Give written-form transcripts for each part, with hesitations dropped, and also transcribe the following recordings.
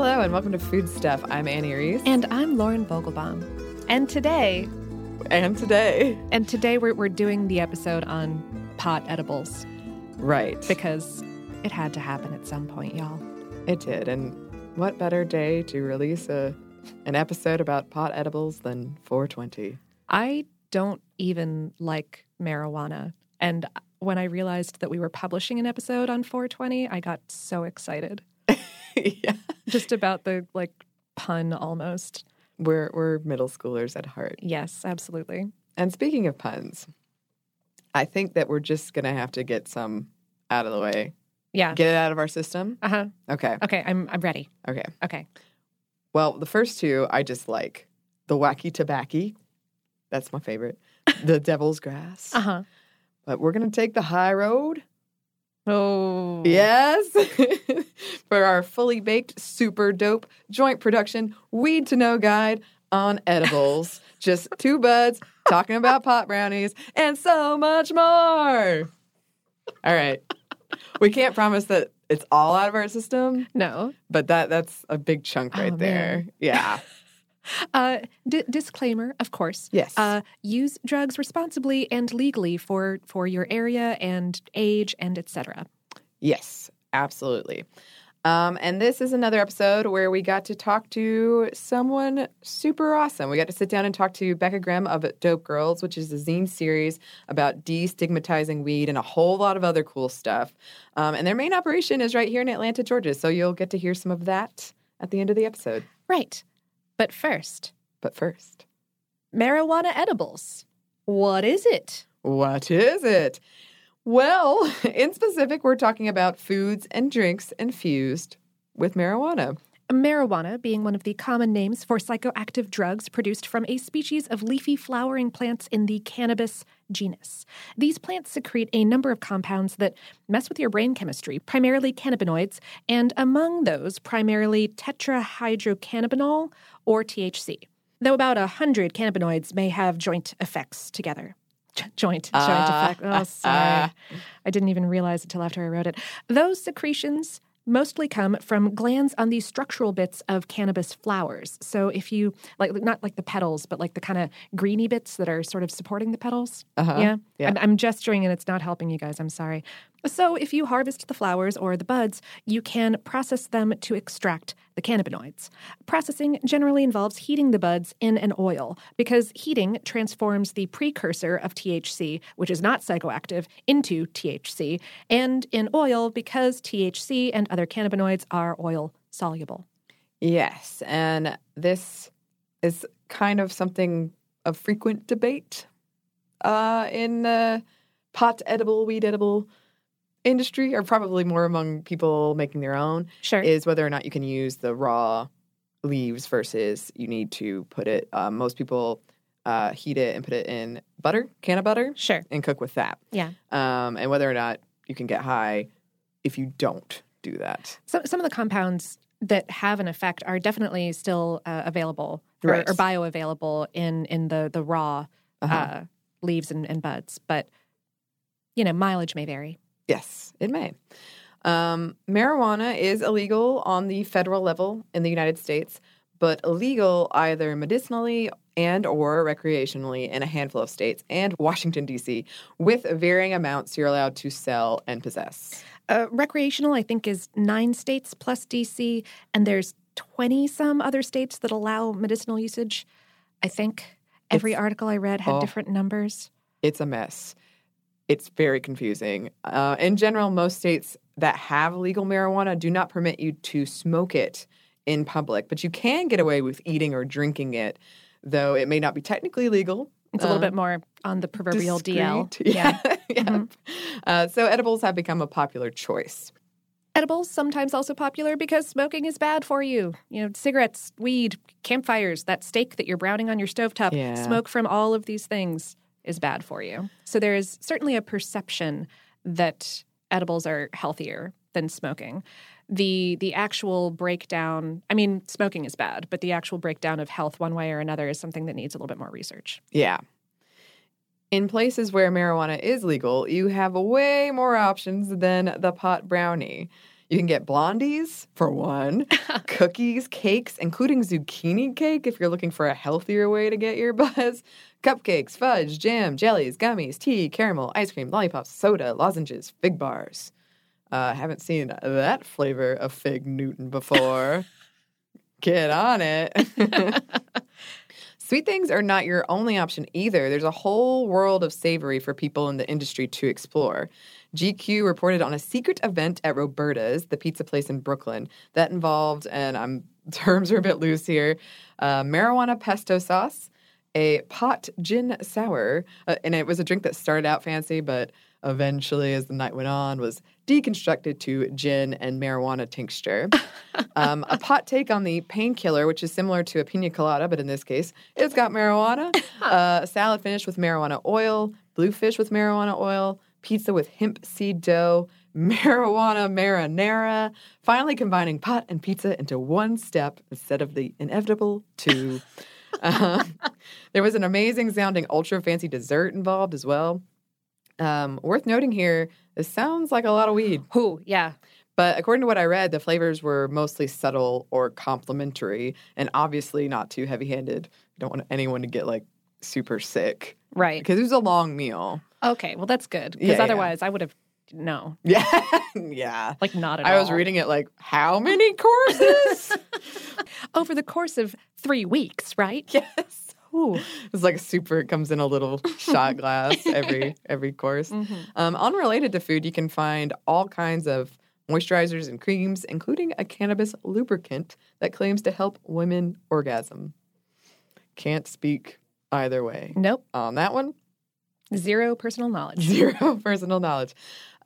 Hello, and welcome to Food Stuff. I'm Annie Reese. And I'm Lauren Vogelbaum. And today we're doing the episode on pot edibles. Right. Because it had to happen at some point, y'all. It did. And what better day to release an episode about pot edibles than 420? I don't even like marijuana. And when I realized that we were publishing an episode on 420, I got so excited. Yeah. Just about the, pun almost. We're middle schoolers at heart. Yes, absolutely. And speaking of puns, I think that we're just going to have to get some out of the way. Yeah. Get it out of our system? Uh-huh. Okay. Okay, I'm ready. Okay. Well, the first two I just like. The wacky tobacco. That's my favorite. The devil's grass. Uh-huh. But we're going to take the high road. Oh. Yes. For our fully baked, super dope joint production, weed to know guide on edibles. Just two buds talking about pot brownies and so much more. All right. We can't promise that it's all out of our system. No. But that's a big chunk right there. Man. Yeah. Disclaimer, of course. Yes. Use drugs responsibly and legally for your area and age and etc. Yes, absolutely. And this is another episode where we got to talk to someone super awesome. We got to sit down and talk to Becca Grimm of Dope Girls, which is a zine series about destigmatizing weed and a whole lot of other cool stuff. And their main operation is right here in Atlanta, Georgia. So you'll get to hear some of that at the end of the episode. Right. But first, marijuana edibles. What is it? What is it? Well, in specific, we're talking about foods and drinks infused with marijuana. Marijuana being one of the common names for psychoactive drugs produced from a species of leafy flowering plants in the cannabis genus. These plants secrete a number of compounds that mess with your brain chemistry, primarily cannabinoids, and among those, primarily tetrahydrocannabinol, or THC. Though about 100 cannabinoids may have joint effects together. Joint effect. Oh, sorry. I didn't even realize it until after I wrote it. Those secretions mostly come from glands on the structural bits of cannabis flowers. So if you, not like the petals, but like the kind of greeny bits that are sort of supporting the petals. Uh-huh. Yeah? I'm gesturing and it's not helping you guys. I'm sorry. So if you harvest the flowers or the buds, you can process them to extract the cannabinoids. Processing generally involves heating the buds in an oil because heating transforms the precursor of THC, which is not psychoactive, into THC, and in oil because THC and other cannabinoids are oil soluble. Yes, and this is kind of something of frequent debate in the pot edible, weed edible industry, or probably more among people making their own, Sure. is whether or not you can use the raw leaves versus you need to put it, most people heat it and put it in butter, can of butter, Sure. and cook with that. Yeah. And whether or not you can get high if you don't do that. So some of the compounds that have an effect are definitely still available Right. or bioavailable in the raw leaves and buds. But, mileage may vary. Yes, it may. Marijuana is illegal on the federal level in the United States, but illegal either medicinally and or recreationally in a handful of states and Washington, D.C., with varying amounts you're allowed to sell and possess. Recreational, I think, is 9 states plus D.C., and there's 20-some other states that allow medicinal usage, I think. Every article I read had different numbers. It's a mess. It's very confusing. In general, most states that have legal marijuana do not permit you to smoke it in public, but you can get away with eating or drinking it, though it may not be technically legal. It's a little bit more on the proverbial discreet. DL. Yeah. Yeah. Mm-hmm. So edibles have become a popular choice. Edibles sometimes also popular because smoking is bad for you. Cigarettes, weed, campfires, that steak that you're browning on your stovetop, smoke from all of these things is bad for you. So there is certainly a perception that edibles are healthier than smoking. The actual breakdown, smoking is bad, but the actual breakdown of health one way or another is something that needs a little bit more research. Yeah. In places where marijuana is legal, you have way more options than the pot brownie. You can get blondies, for one, cookies, cakes, including zucchini cake if you're looking for a healthier way to get your buzz, cupcakes, fudge, jam, jellies, gummies, tea, caramel, ice cream, lollipops, soda, lozenges, fig bars. Haven't seen that flavor of Fig Newton before. Get on it. Sweet things are not your only option either. There's a whole world of savory for people in the industry to explore. GQ reported on a secret event at Roberta's, the pizza place in Brooklyn, that involved, and terms are a bit loose here, marijuana pesto sauce, a pot gin sour, and it was a drink that started out fancy, but eventually, as the night went on, was deconstructed to gin and marijuana tincture. A pot take on the painkiller, which is similar to a pina colada, but in this case, it's got marijuana. A salad finished with marijuana oil, bluefish with marijuana oil, pizza with hemp seed dough, marijuana marinara, finally combining pot and pizza into one step instead of the inevitable two. There was an amazing sounding ultra fancy dessert involved as well. Worth noting here, this sounds like a lot of weed. Ooh, yeah. But according to what I read, the flavors were mostly subtle or complementary and obviously not too heavy-handed. I don't want anyone to get, super sick. Right. Because it was a long meal. Okay, well, that's good. Because otherwise I would have, no. Yeah. Yeah. Not at all. I was reading it how many courses? Over the course of 3 weeks, right? Yes. Ooh. It's it comes in a little shot glass every course. Mm-hmm. Unrelated to food, you can find all kinds of moisturizers and creams, including a cannabis lubricant that claims to help women orgasm. Can't speak either way. Nope. On that one, Zero personal knowledge. zero personal knowledge.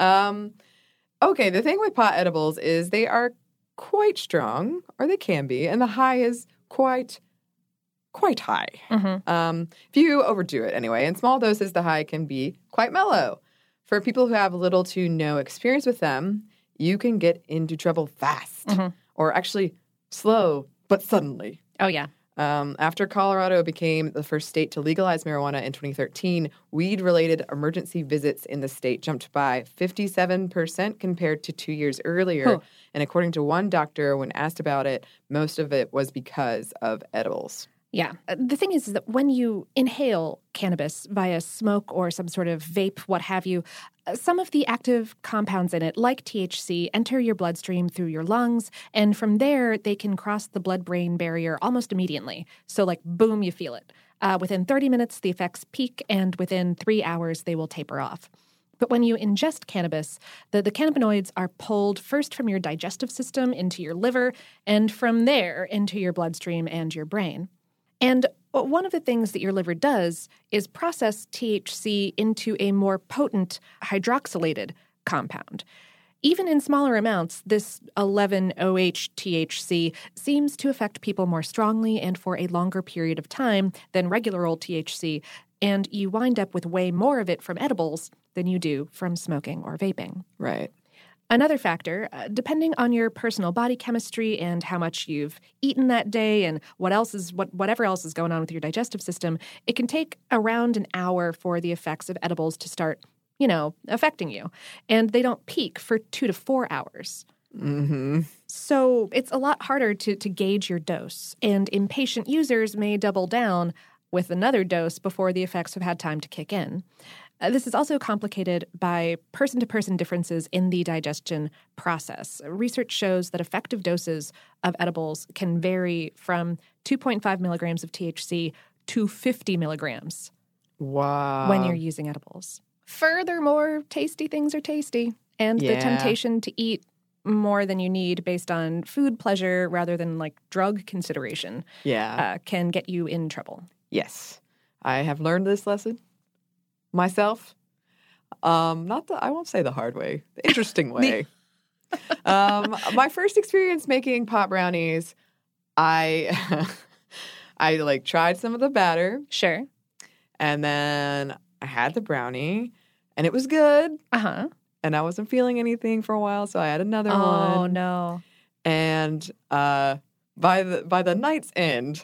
Okay, the thing with pot edibles is they are quite strong, or they can be, and the high is quite high. Mm-hmm. If you overdo it anyway. In small doses, the high can be quite mellow. For people who have little to no experience with them, you can get into trouble fast, or actually slow, but suddenly. Oh, yeah. After Colorado became the first state to legalize marijuana in 2013, weed-related emergency visits in the state jumped by 57% compared to 2 years earlier. Huh. And according to one doctor, when asked about it, most of it was because of edibles. Yeah. The thing is that when you inhale cannabis via smoke or some sort of vape, what have you, some of the active compounds in it, like THC, enter your bloodstream through your lungs, and from there, they can cross the blood-brain barrier almost immediately. So, boom, you feel it. Within 30 minutes, the effects peak, and within 3 hours, they will taper off. But when you ingest cannabis, the cannabinoids are pulled first from your digestive system into your liver, and from there into your bloodstream and your brain. And one of the things that your liver does is process THC into a more potent hydroxylated compound. Even in smaller amounts, this 11-OH-THC seems to affect people more strongly and for a longer period of time than regular old THC, and you wind up with way more of it from edibles than you do from smoking or vaping. Right. Another factor, depending on your personal body chemistry and how much you've eaten that day and whatever else is going on with your digestive system, it can take around an hour for the effects of edibles to start, affecting you. And they don't peak for 2 to 4 hours. Mm-hmm. So it's a lot harder to gauge your dose. And impatient users may double down with another dose before the effects have had time to kick in. This is also complicated by person-to-person differences in the digestion process. Research shows that effective doses of edibles can vary from 2.5 milligrams of THC to 50 milligrams. Wow. When you're using edibles. Furthermore, tasty things are tasty. And the temptation to eat more than you need based on food pleasure rather than drug consideration can get you in trouble. Yes. I have learned this lesson. Myself, I won't say the hard way, the interesting way. My first experience making pot brownies, I tried some of the batter. Sure. And then I had the brownie, and it was good. Uh-huh. And I wasn't feeling anything for a while, so I had another one. Oh, no. And by the night's end,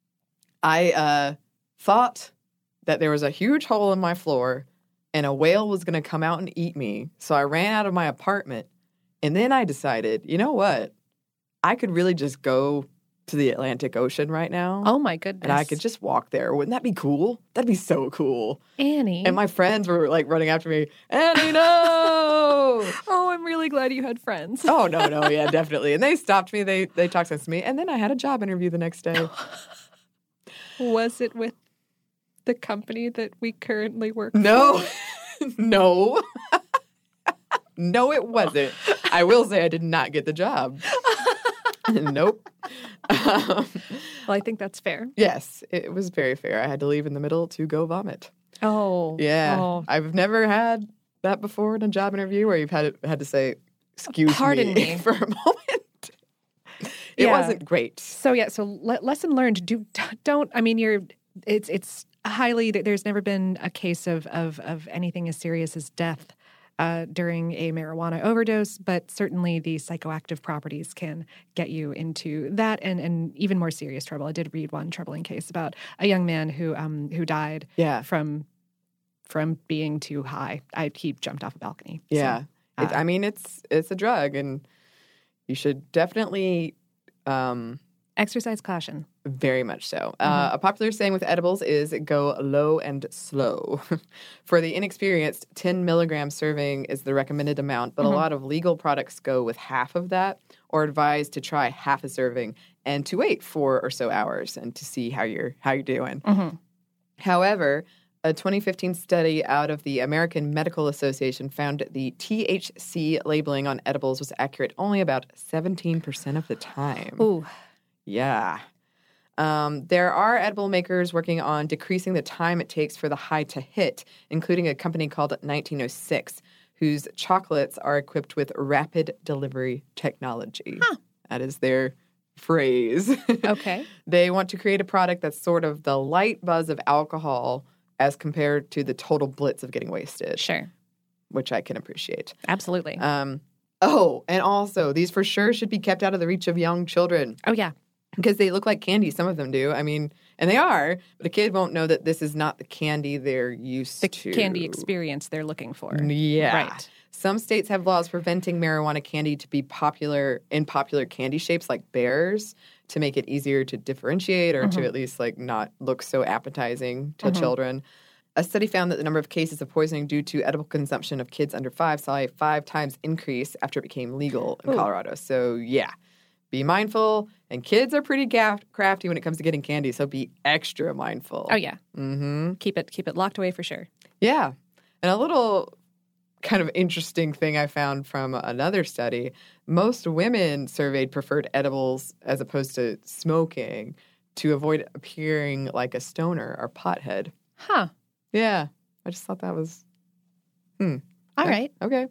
I thought that there was a huge hole in my floor and a whale was going to come out and eat me. So I ran out of my apartment And then I decided, you know what? I could really just go to the Atlantic Ocean right now. Oh, my goodness. And I could just walk there. Wouldn't that be cool? That'd be so cool. Annie. And my friends were like running after me. Annie, no! Oh, I'm really glad you had friends. Oh, no, yeah, definitely. And they stopped me. They talked sense to me. And then I had a job interview the next day. Was it with the company that we currently work No. for? No. No, it wasn't. I will say I did not get the job. Nope. Well, I think that's fair. Yes, it was very fair. I had to leave in the middle to go vomit. Oh. Yeah. Oh. I've never had that before in a job interview where you've had to say, excuse Pardon me. for a moment. It wasn't great. So lesson learned. Don't. I mean, it's highly. There's never been a case of anything as serious as death during a marijuana overdose, but certainly the psychoactive properties can get you into that and even more serious trouble. I did read one troubling case about a young man who died from being too high. He jumped off a balcony. Yeah. So, I mean, it's a drug, and you should definitely exercise caution. Very much so. A popular saying with edibles is go low and slow. For the inexperienced, 10 milligram serving is the recommended amount, but a lot of legal products go with half of that or advise to try half a serving and to wait 4 or so hours and to see how you're doing. However, a 2015 study out of the American Medical Association found the THC labeling on edibles was accurate only about 17% of the time. Ooh. Yeah. There are edible makers working on decreasing the time it takes for the high to hit, including a company called 1906, whose chocolates are equipped with rapid delivery technology. Huh. That is their phrase. Okay. They want to create a product that's sort of the light buzz of alcohol as compared to the total blitz of getting wasted. Sure. Which I can appreciate. Absolutely. And also, these for sure should be kept out of the reach of young children. Oh, yeah. Because they look like candy. Some of them do. I mean, and they are, but a kid won't know that this is not the candy they're used to. The candy experience they're looking for. Yeah. Right. Some states have laws preventing marijuana candy to be popular candy shapes like bears to make it easier to differentiate or to at least like not look so appetizing to children. A study found that the number of cases of poisoning due to edible consumption of kids under 5 saw a 5 times increase after it became legal in Colorado. So, yeah. Be mindful, and kids are pretty crafty when it comes to getting candy, so be extra mindful. Oh, yeah. Mm-hmm. Keep it locked away for sure. Yeah. And a little kind of interesting thing I found from another study, most women surveyed preferred edibles as opposed to smoking to avoid appearing like a stoner or pothead. Huh. Yeah. I just thought that was, All right. Okay.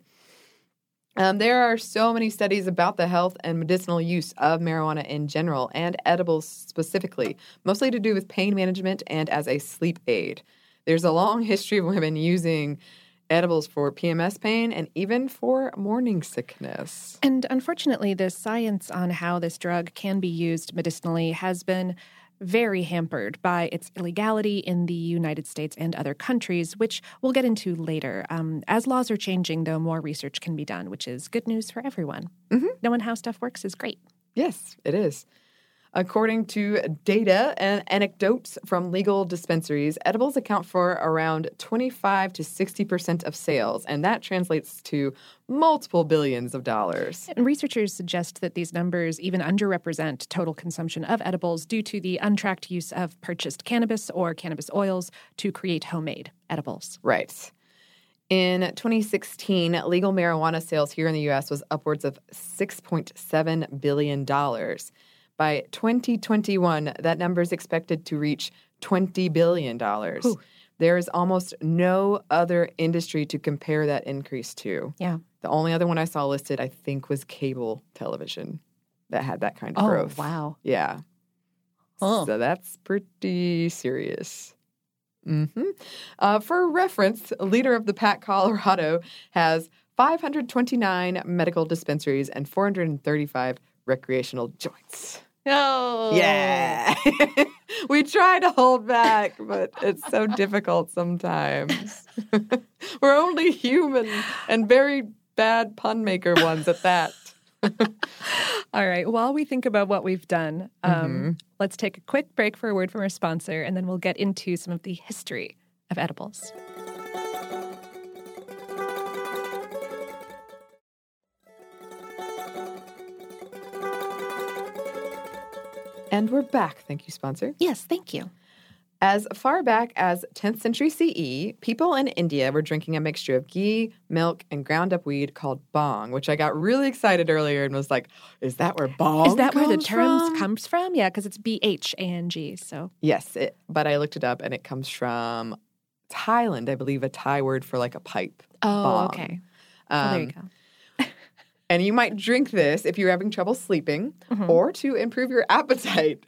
There are so many studies about the health and medicinal use of marijuana in general and edibles specifically, mostly to do with pain management and as a sleep aid. There's a long history of women using edibles for PMS pain and even for morning sickness. And unfortunately, the science on how this drug can be used medicinally has been very hampered by its illegality in the United States and other countries, which we'll get into later. As laws are changing, though, more research can be done, which is good news for everyone. Knowing how stuff works is great. Yes, it is. According to data and anecdotes from legal dispensaries, edibles account for around 25 to 60% of sales, and that translates to multiple billions of dollars. And researchers suggest that these numbers even underrepresent total consumption of edibles due to the untracked use of purchased cannabis or cannabis oils to create homemade edibles. Right. In 2016, legal marijuana sales here in the U.S. was upwards of $6.7 billion. By 2021, that number is expected to reach $20 billion. Whew. There is almost no other industry to compare that increase to. Yeah. The only other one I saw listed, I think, was cable television that had that kind of growth. Oh, wow. Yeah. Oh. So that's pretty serious. For reference, a leader of the PAC Colorado has 529 medical dispensaries and 435 recreational joints. Oh. Yeah. We try to hold back, but it's so difficult sometimes. We're only human and very bad pun maker ones at that. All right. While we think about what we've done, let's take a quick break for a word from our sponsor, and then we'll get into some of the history of edibles. And we're back. Thank you, sponsor. Yes, thank you. As far back as 10th century CE, people in India were drinking a mixture of ghee, milk, and ground up weed called bhang, which I got really excited earlier and was like, is that where bhang Is that where the comes term from? comes from? Yeah, because it's BHANG. So Yes, but I looked it up and it comes from Thailand, I believe, a Thai word for like a pipe. Bhang. okay. Well, there you go. And you might drink this if you're having trouble sleeping or to improve your appetite.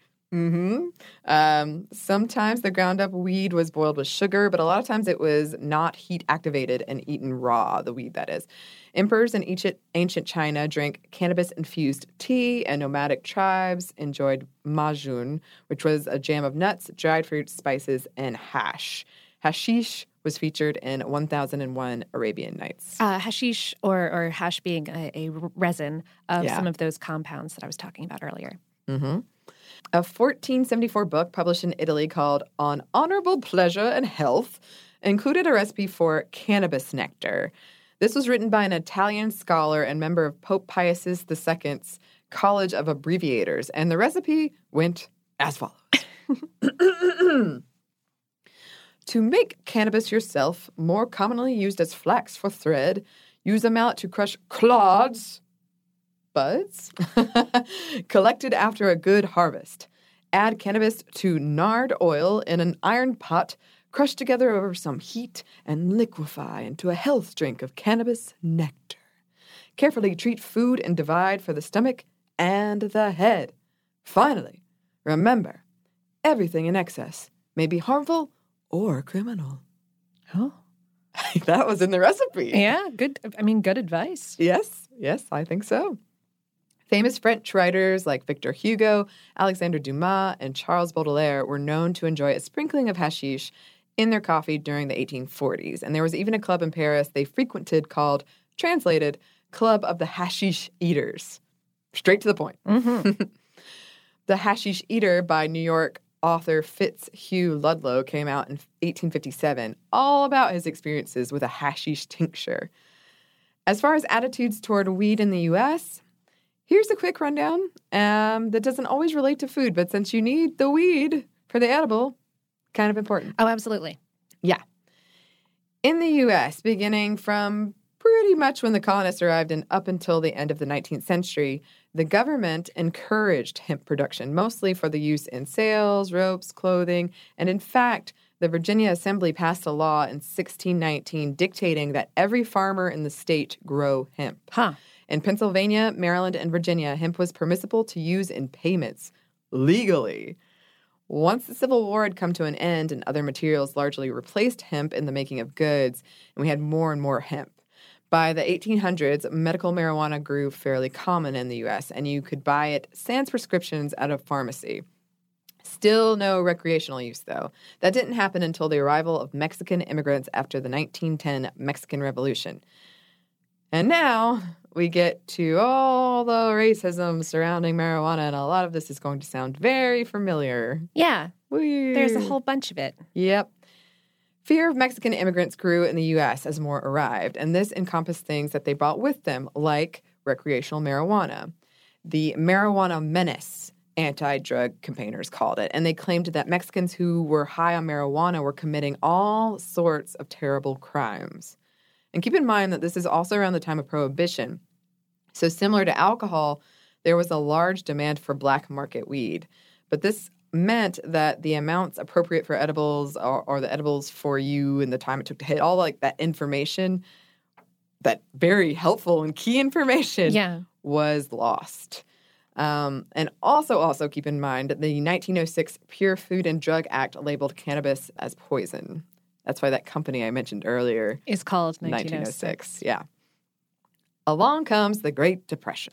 Sometimes the ground up weed was boiled with sugar, but a lot of times it was not heat activated and eaten raw, the weed that is. Emperors in ancient China drank cannabis infused tea, and nomadic tribes enjoyed majun, which was a jam of nuts, dried fruits, spices, and hash. Hashish was featured in 1001 Arabian Nights. Hashish or hash being a resin of some of those compounds that I was talking about earlier. A 1474 book published in Italy called On Honorable Pleasure and Health included a recipe for cannabis nectar. This was written by an Italian scholar and member of Pope Pius II's College of Abbreviators, and the recipe went as follows. To make cannabis yourself, more commonly used as flax for thread, use a mallet to crush clods, buds, collected after a good harvest. Add cannabis to nard oil in an iron pot, crush together over some heat, and liquefy into a health drink of cannabis nectar. Carefully treat food and divide for the stomach and the head. Finally, remember, everything in excess may be harmful or criminal. Oh. That was in the recipe. Yeah, good. I mean, good advice. Yes, I think so. Famous French writers like Victor Hugo, Alexandre Dumas, and Charles Baudelaire were known to enjoy a sprinkling of hashish in their coffee during the 1840s. And there was even a club in Paris they frequented called, translated, Club of the Hashish Eaters. Straight to the point. The Hashish Eater by New York author Fitzhugh Ludlow came out in 1857, all about his experiences with a hashish tincture. As far as attitudes toward weed in the U.S., here's a quick rundown that doesn't always relate to food, but since you need the weed for the edible, kind of important. Oh, absolutely. Yeah. In the U.S., beginning from pretty much when the colonists arrived and up until the end of the 19th century, the government encouraged hemp production, mostly for the use in sails, ropes, clothing, and in fact, the Virginia Assembly passed a law in 1619 dictating that every farmer in the state grow hemp. In Pennsylvania, Maryland, and Virginia, hemp was permissible to use in payments legally. Once the Civil War had come to an end and other materials largely replaced hemp in the making of goods, and we had more and more hemp. By the 1800s, medical marijuana grew fairly common in the U.S., and you could buy it sans prescriptions at a pharmacy. Still no recreational use, though. That didn't happen until the arrival of Mexican immigrants after the 1910 Mexican Revolution. And now we get to all the racism surrounding marijuana, and a lot of this is going to sound very familiar. Yeah. Weird. There's a whole bunch of it. Yep. Fear of Mexican immigrants grew in the U.S. as more arrived, and this encompassed things that they brought with them, like recreational marijuana. The marijuana menace, anti-drug campaigners called it, and they claimed that Mexicans who were high on marijuana were committing all sorts of terrible crimes. And keep in mind that this is also around the time of Prohibition. So similar to alcohol, there was a large demand for black market weed. But this meant that the amounts appropriate for edibles or the edibles for you and the time it took to hit, all like that information, that very helpful and key information was lost. And also keep in mind that the 1906 Pure Food and Drug Act labeled cannabis as poison. That's why that company I mentioned earlier is called 1906. Yeah. Along comes the Great Depression.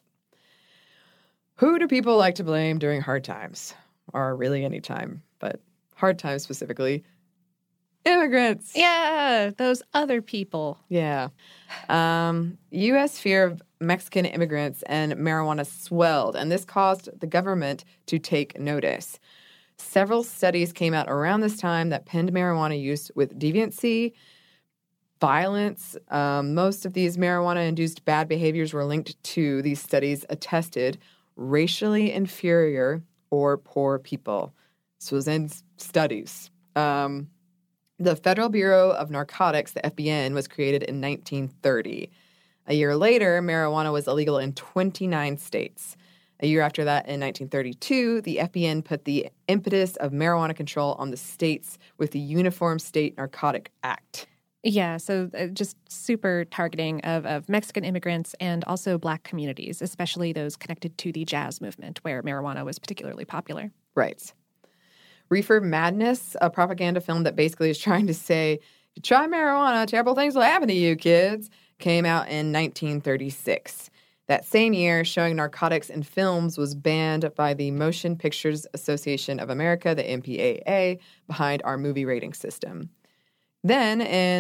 Who do people like to blame during hard times? Or really any time, but hard times specifically? Immigrants. Yeah, those other people. Yeah. U.S. fear of Mexican immigrants and marijuana swelled, and this caused the government to take notice. Several studies came out around this time that pinned marijuana use with deviancy, violence. Most of these marijuana-induced bad behaviors were linked to, these studies attested, racially inferior or poor people. This was in studies. The Federal Bureau of Narcotics, the FBN, was created in 1930. A year later, marijuana was illegal in 29 states. A year after that, in 1932, the FBN put the impetus of marijuana control on the states with the Uniform State Narcotic Act. Yeah, so just super targeting of Mexican immigrants and also Black communities, especially those connected to the jazz movement, where marijuana was particularly popular. Right. Reefer Madness, a propaganda film that basically is trying to say, if you try marijuana, terrible things will happen to you, kids, came out in 1936. That same year, showing narcotics in films was banned by the Motion Pictures Association of America, the MPAA, behind our movie rating system. Then, in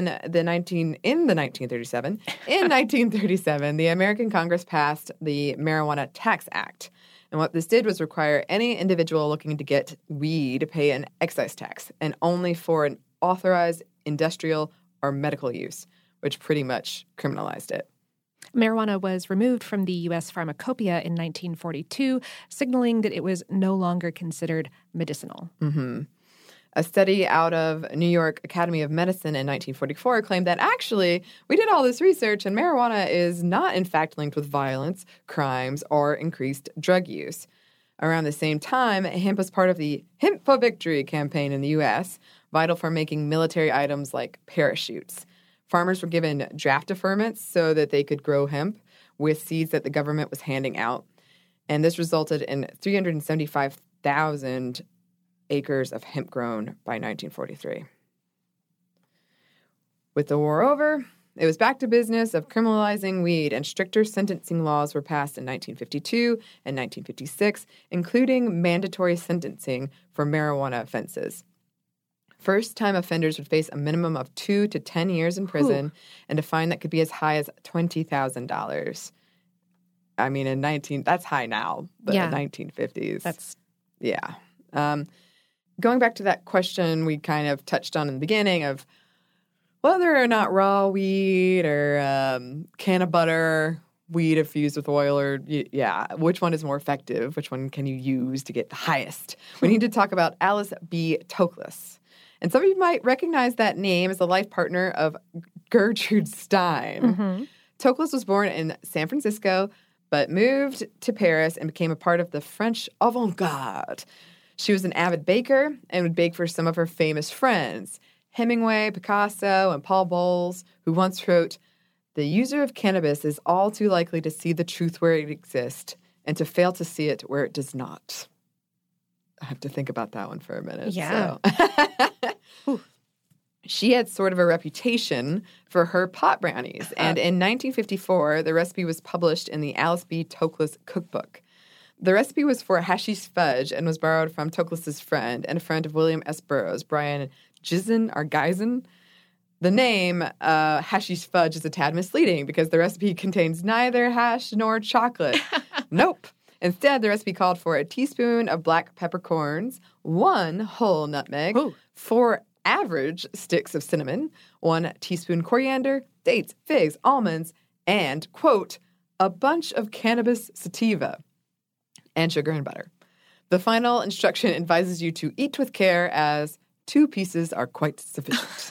1937, the American Congress passed the Marijuana Tax Act. And what this did was require any individual looking to get weed to pay an excise tax, and only for an authorized industrial or medical use, which pretty much criminalized it. Marijuana was removed from the U.S. Pharmacopoeia in 1942, signaling that it was no longer considered medicinal. Mm-hmm. A study out of New York Academy of Medicine in 1944 claimed that actually we did all this research and marijuana is not in fact linked with violence, crimes, or increased drug use. Around the same time, hemp was part of the Hemp for Victory campaign in the U.S., vital for making military items like parachutes. Farmers were given draft deferments so that they could grow hemp with seeds that the government was handing out. And this resulted in 375,000 acres of hemp grown by 1943. With the war over, it was back to business of criminalizing weed, and stricter sentencing laws were passed in 1952 and 1956, including mandatory sentencing for marijuana offenses. First-time offenders would face a minimum of 2 to 10 years in prison and a fine that could be as high as $20,000. I mean, that's high now, but in the 1950s. Yeah. Going back to that question we kind of touched on in the beginning of whether or not raw weed or can of butter, weed infused with oil, or which one is more effective? Which one can you use to get the highest? We need to talk about Alice B. Toklas. And some of you might recognize that name as the life partner of Gertrude Stein. Mm-hmm. Toklas was born in San Francisco, but moved to Paris and became a part of the French avant-garde. She was an avid baker and would bake for some of her famous friends, Hemingway, Picasso, and Paul Bowles, who once wrote, "The user of cannabis is all too likely to see the truth where it exists and to fail to see it where it does not." I have to think about that one for a minute. Yeah. So. She had sort of a reputation for her pot brownies, and in 1954, the recipe was published in the Alice B. Toklas cookbook. The recipe was for hashish fudge and was borrowed from Toklas's friend and a friend of William S. Burroughs, Brian Geisen. The name hashish fudge is a tad misleading because the recipe contains neither hash nor chocolate. Nope. Instead, the recipe called for a teaspoon of black peppercorns, 1 whole nutmeg, 4 average sticks of cinnamon, 1 teaspoon coriander, dates, figs, almonds, and, quote, a bunch of cannabis sativa, and sugar and butter. The final instruction advises you to eat with care, as 2 pieces are quite sufficient.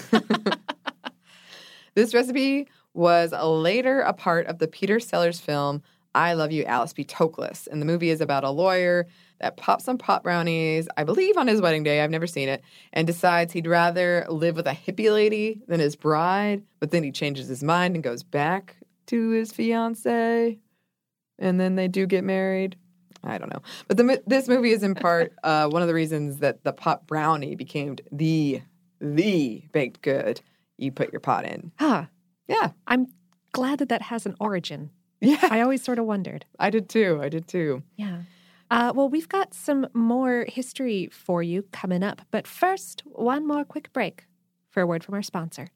This recipe was later a part of the Peter Sellers film I Love You, Alice B. Toklas. And the movie is about a lawyer that pops some pot brownies, I believe on his wedding day, I've never seen it, and decides he'd rather live with a hippie lady than his bride, but then he changes his mind and goes back to his fiancée, and then they do get married. I don't know. But this movie is in part one of the reasons that the pot brownie became the baked good you put your pot in. Huh. Yeah. I'm glad that has an origin. Yeah. I always sort of wondered. I did too. Yeah. Well, we've got some more history for you coming up. But first, one more quick break. for a word from our sponsor.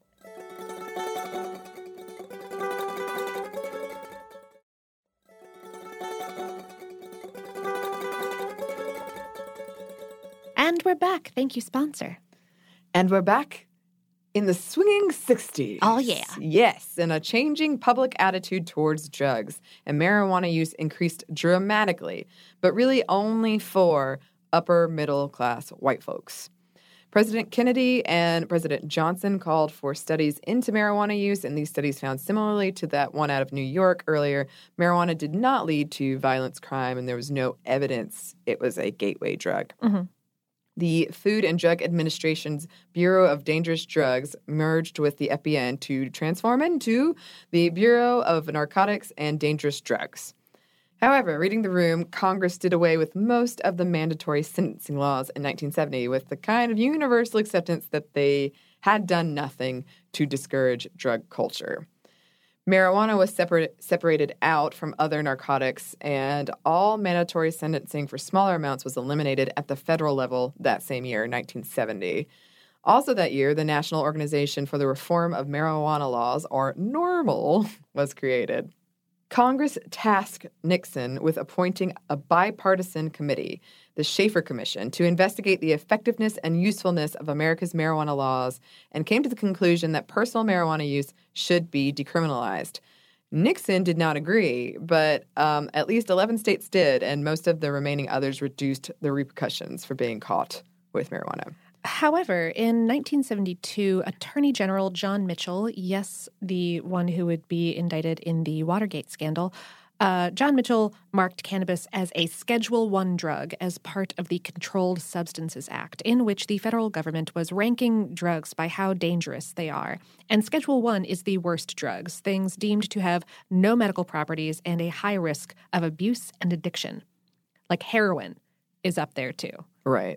And we're back. Thank you, sponsor. And we're back in the swinging 60s. Oh, yeah. Yes, and a changing public attitude towards drugs. And marijuana use increased dramatically, but really only for upper middle class white folks. President Kennedy and President Johnson called for studies into marijuana use, and these studies found, similarly to that one out of New York earlier, marijuana did not lead to violence, crime, and there was no evidence it was a gateway drug. Mm-hmm. The Food and Drug Administration's Bureau of Dangerous Drugs merged with the FBN to transform into the Bureau of Narcotics and Dangerous Drugs. However, reading the room, Congress did away with most of the mandatory sentencing laws in 1970 with the kind of universal acceptance that they had done nothing to discourage drug culture. Marijuana was separated out from other narcotics, and all mandatory sentencing for smaller amounts was eliminated at the federal level that same year, 1970. Also that year, the National Organization for the Reform of Marijuana Laws, or NORML, was created. Congress tasked Nixon with appointing a bipartisan committee, the Schaefer Commission, to investigate the effectiveness and usefulness of America's marijuana laws and came to the conclusion that personal marijuana use should be decriminalized. Nixon did not agree, but at least 11 states did, and most of the remaining others reduced the repercussions for being caught with marijuana. However, in 1972, Attorney General John Mitchell, yes, the one who would be indicted in the Watergate scandal, John Mitchell marked cannabis as a Schedule I drug as part of the Controlled Substances Act, in which the federal government was ranking drugs by how dangerous they are. And Schedule I is the worst drugs, things deemed to have no medical properties and a high risk of abuse and addiction. Like heroin is up there, too. Right.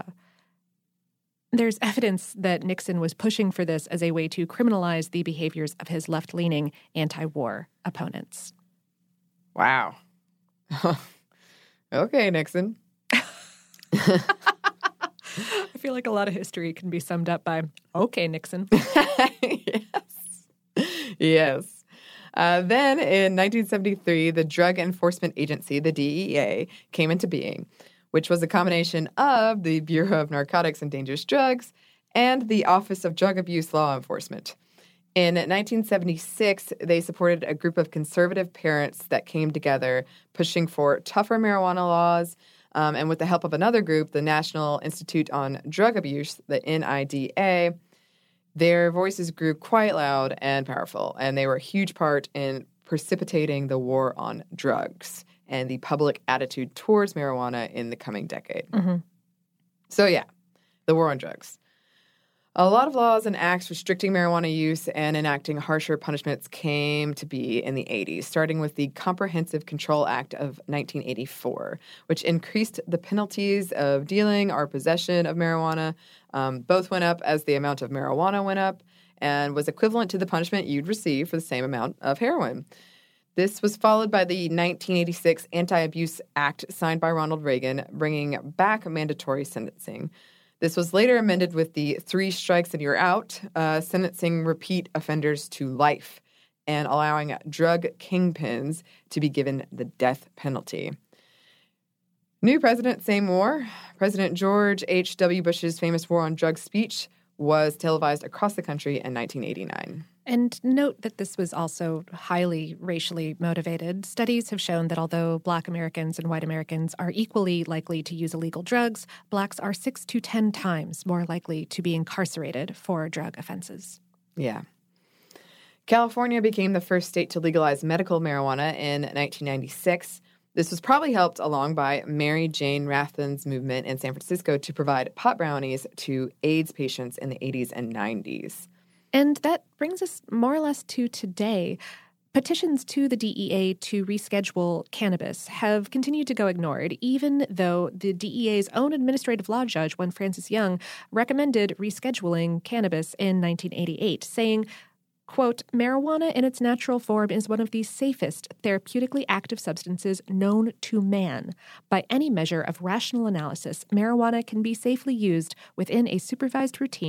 There's evidence that Nixon was pushing for this as a way to criminalize the behaviors of his left-leaning anti-war opponents. Wow. Okay, Nixon. I feel like a lot of history can be summed up by, okay, Nixon. Yes. Then in 1973, the Drug Enforcement Agency, the DEA, came into being, which was a combination of the Bureau of Narcotics and Dangerous Drugs and the Office of Drug Abuse Law Enforcement. In 1976, they supported a group of conservative parents that came together pushing for tougher marijuana laws, and with the help of another group, the National Institute on Drug Abuse, the NIDA, their voices grew quite loud and powerful, and they were a huge part in precipitating the war on drugs and the public attitude towards marijuana in the coming decade. Mm-hmm. So yeah, the war on drugs. A lot of laws and acts restricting marijuana use and enacting harsher punishments came to be in the 80s, starting with the Comprehensive Control Act of 1984, which increased the penalties of dealing or possession of marijuana. Both went up as the amount of marijuana went up and was equivalent to the punishment you'd receive for the same amount of heroin. This was followed by the 1986 Anti-Abuse Act signed by Ronald Reagan, bringing back mandatory sentencing. This was later amended with the 3 strikes and you're out, sentencing repeat offenders to life and allowing drug kingpins to be given the death penalty. New president, same war. President George H.W. Bush's famous war on drugs speech was televised across the country in 1989. And note that this was also highly racially motivated. Studies have shown that although Black Americans and white Americans are equally likely to use illegal drugs, Blacks are 6 to 10 times more likely to be incarcerated for drug offenses. Yeah. California became the first state to legalize medical marijuana in 1996. This was probably helped along by Mary Jane Rathlin's movement in San Francisco to provide pot brownies to AIDS patients in the 80s and 90s. And that brings us more or less to today. Petitions to the DEA to reschedule cannabis have continued to go ignored, even though the DEA's own administrative law judge, one Francis Young, recommended rescheduling cannabis in 1988, saying, quote, marijuana in its natural form is one of the safest therapeutically active substances known to man. By any measure of rational analysis, marijuana can be safely used within a supervised routine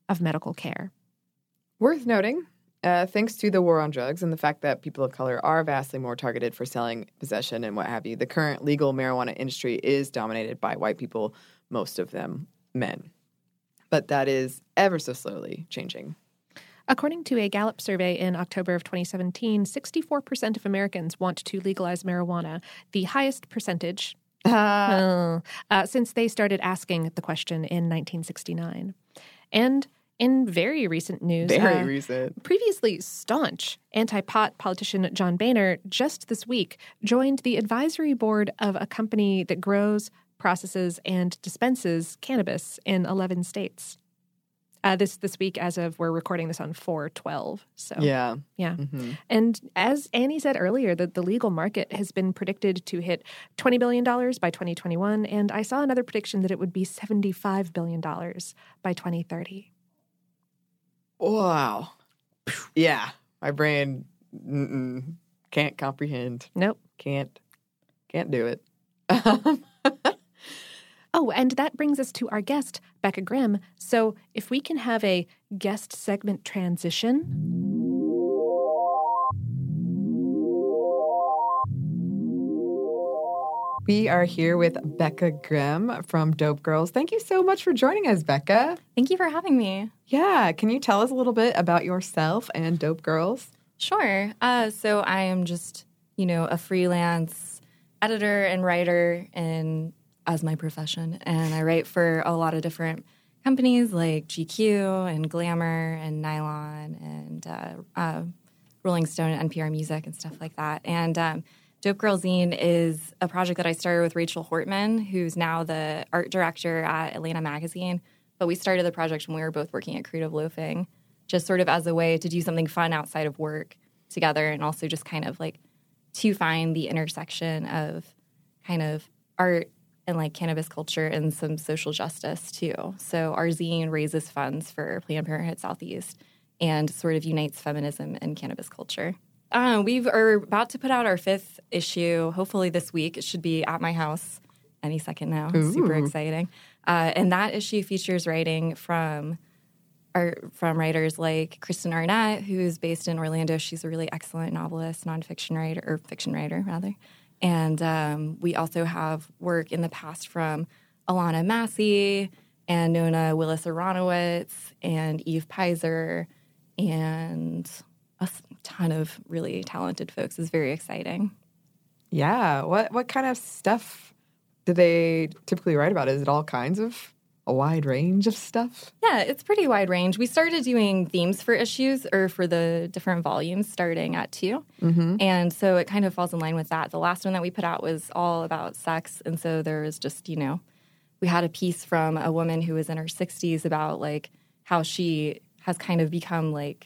of medical care. Worth noting, thanks to the war on drugs and the fact that people of color are vastly more targeted for selling, possession, and what have you, the current legal marijuana industry is dominated by white people, most of them men. But that is ever so slowly changing. According to a Gallup survey in October of 2017, 64% of Americans want to legalize marijuana, the highest percentage since they started asking the question in 1969. And in very recent news, previously staunch anti-pot politician John Boehner just this week joined the advisory board of a company that grows, processes, and dispenses cannabis in 11 states. This week, as of we're recording this on 4/12. So yeah. Mm-hmm. And as Annie said earlier, the legal market has been predicted to hit $20 billion by 2021, and I saw another prediction that it would be $75 billion by 2030. Wow. Yeah, my brain can't comprehend. Nope, can't do it. Oh, and that brings us to our guest, Becca Grimm. So if we can have a guest segment transition. We are here with Becca Grimm from Dope Girls. Thank you so much for joining us, Becca. Thank you for having me. Yeah. Can you tell us a little bit about yourself and Dope Girls? Sure. So I am just, a freelance editor and writer as my profession. And I write for a lot of different companies like GQ and Glamour and Nylon and Rolling Stone and NPR Music and stuff like that. And Dope Girl Zine is a project that I started with Rachel Hortman, who's now the art director at Atlanta Magazine. But we started the project when we were both working at Creative Loafing, just sort of as a way to do something fun outside of work together, and also just kind of like to find the intersection of kind of art and like cannabis culture and some social justice too. So our zine raises funds for Planned Parenthood Southeast and sort of unites feminism and cannabis culture. We are about to put out our 5th issue, hopefully this week. It should be at my house any second now. Ooh. Super exciting. And that issue features writing from writers like Kristen Arnett, who's based in Orlando. She's a really excellent novelist, fiction writer rather. And we also have work in the past from Alana Massey and Nona Willis-Aronowitz and Eve Pizer and a ton of really talented folks. It's very exciting. Yeah. What kind of stuff do they typically write about? Is it all kinds of a wide range of stuff? Yeah, it's pretty wide range. We started doing themes for issues or for the different volumes starting at 2. Mm-hmm. And so it kind of falls in line with that. The last one that we put out was all about sex. And so there was just, we had a piece from a woman who was in her 60s about like how she has kind of become like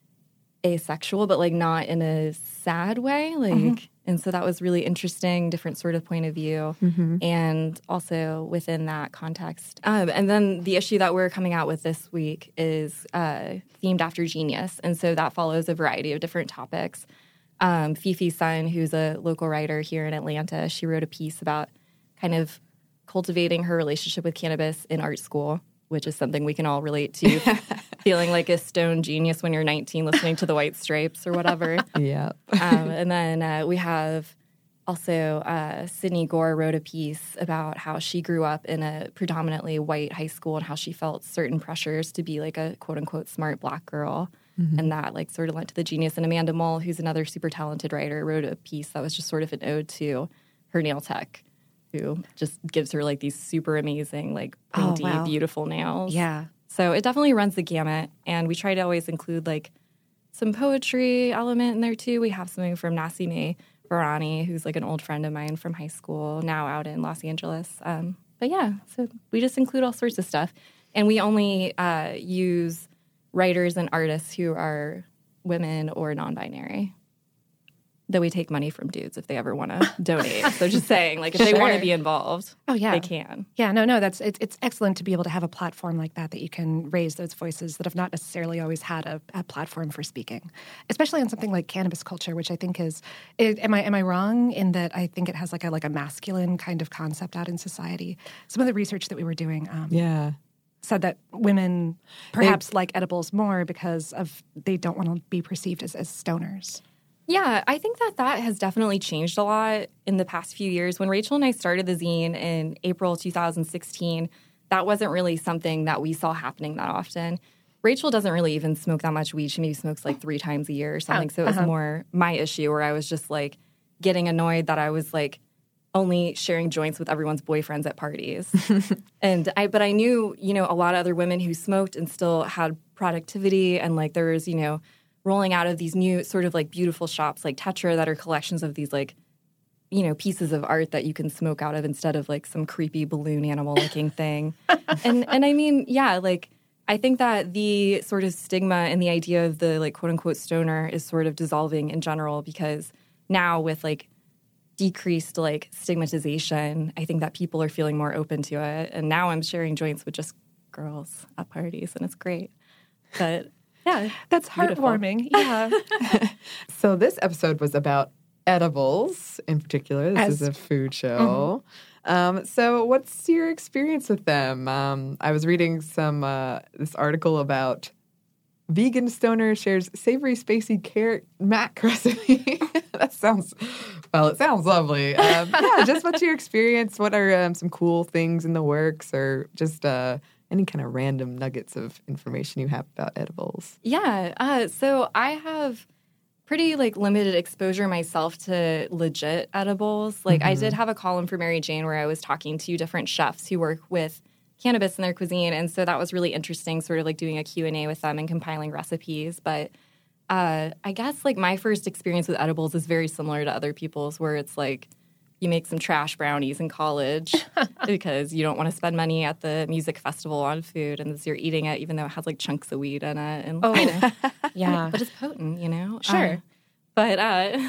asexual, but like not in a sad way. Like, mm-hmm. And so that was really interesting, different sort of point of view. Mm-hmm. And also within that context. And then the issue that we're coming out with this week is themed after Genius. And so that follows a variety of different topics. Fifi Sun, who's a local writer here in Atlanta, she wrote a piece about kind of cultivating her relationship with cannabis in art school, which is something we can all relate to. Feeling like a stone genius when you're 19 listening to the White Stripes or whatever. Yeah. And then we have also Sydney Gore wrote a piece about how she grew up in a predominantly white high school and how she felt certain pressures to be like a quote-unquote smart Black girl. Mm-hmm. And that like sort of led to the genius. And Amanda Mull, who's another super talented writer, wrote a piece that was just sort of an ode to her nail tech, who just gives her like these super amazing, like pointy, beautiful nails. Yeah. So it definitely runs the gamut, and we try to always include like some poetry element in there too. We have something from Nassime Varani, who's like an old friend of mine from high school, now out in Los Angeles. But yeah, so we just include all sorts of stuff, and we only use writers and artists who are women or non-binary. Though we take money from dudes if they ever want to donate. So just saying, like, if they want to be involved, they can. Yeah, no, it's excellent to be able to have a platform like that you can raise those voices that have not necessarily always had a platform for speaking, especially on something like cannabis culture, which I think is am I wrong in that I think it has like a masculine kind of concept out in society? Some of the research that we were doing, said that women perhaps like edibles more because they don't want to be perceived as stoners. Yeah, I think that has definitely changed a lot in the past few years. When Rachel and I started the zine in April 2016, that wasn't really something that we saw happening that often. Rachel doesn't really even smoke that much weed. She maybe smokes like 3 times a year or something. So it was more my issue where I was just like getting annoyed that I was like only sharing joints with everyone's boyfriends at parties. But I knew, a lot of other women who smoked and still had productivity, and like there was, rolling out of these new sort of like beautiful shops like Tetra that are collections of these like, pieces of art that you can smoke out of instead of like some creepy balloon animal looking thing. And I mean, yeah, like I think that the sort of stigma and the idea of the like quote unquote stoner is sort of dissolving in general, because now with like decreased like stigmatization, I think that people are feeling more open to it. And now I'm sharing joints with just girls at parties, and it's great. But yeah, that's heartwarming. Yeah. So this episode was about edibles in particular. This is a food show. So what's your experience with them? I was reading this article about vegan stoner shares savory spacey carrot mac recipe. It sounds lovely. Just what's your experience? What are some cool things in the works, or just any kind of random nuggets of information you have about edibles? Yeah. So I have pretty like limited exposure myself to legit edibles. Like I did have a column for Mary Jane where I was talking to different chefs who work with cannabis in their cuisine. And so that was really interesting, sort of like doing a Q&A with them and compiling recipes. But I guess like my first experience with edibles is very similar to other people's, where it's like you make some trash brownies in college because you don't want to spend money at the music festival on food, and you're eating it even though it has like chunks of weed in it. And yeah. But it's potent, Sure. But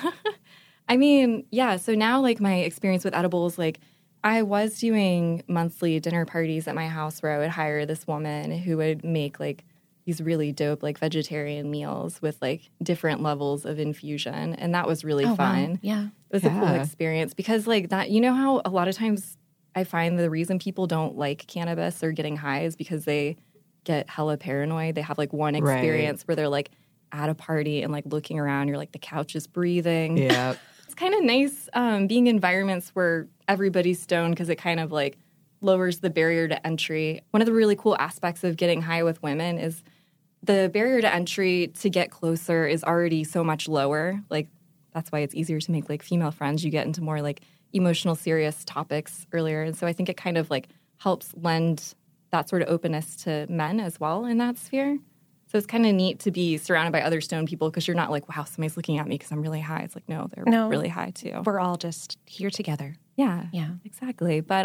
I mean, yeah, so now like my experience with edibles, like I was doing monthly dinner parties at my house where I would hire this woman who would make like these really dope like vegetarian meals with like different levels of infusion, and that was really fun. Wow. Yeah. It was a cool experience because like that, how a lot of times I find the reason people don't like cannabis or getting high is because they get hella paranoid. They have like one experience where they're like at a party and like looking around, you're like the couch is breathing. Yeah. It's kind of nice being in environments where everybody's stoned, because it kind of like lowers the barrier to entry. One of the really cool aspects of getting high with women is the barrier to entry to get closer is already so much lower. Like that's why it's easier to make like female friends. You get into more like emotional, serious topics earlier. And so I think it kind of like helps lend that sort of openness to men as well in that sphere. So it's kind of neat to be surrounded by other stoned people, because you're not like, wow, somebody's looking at me because I'm really high. It's like, no, they're really high too. We're all just here together. Yeah, exactly. But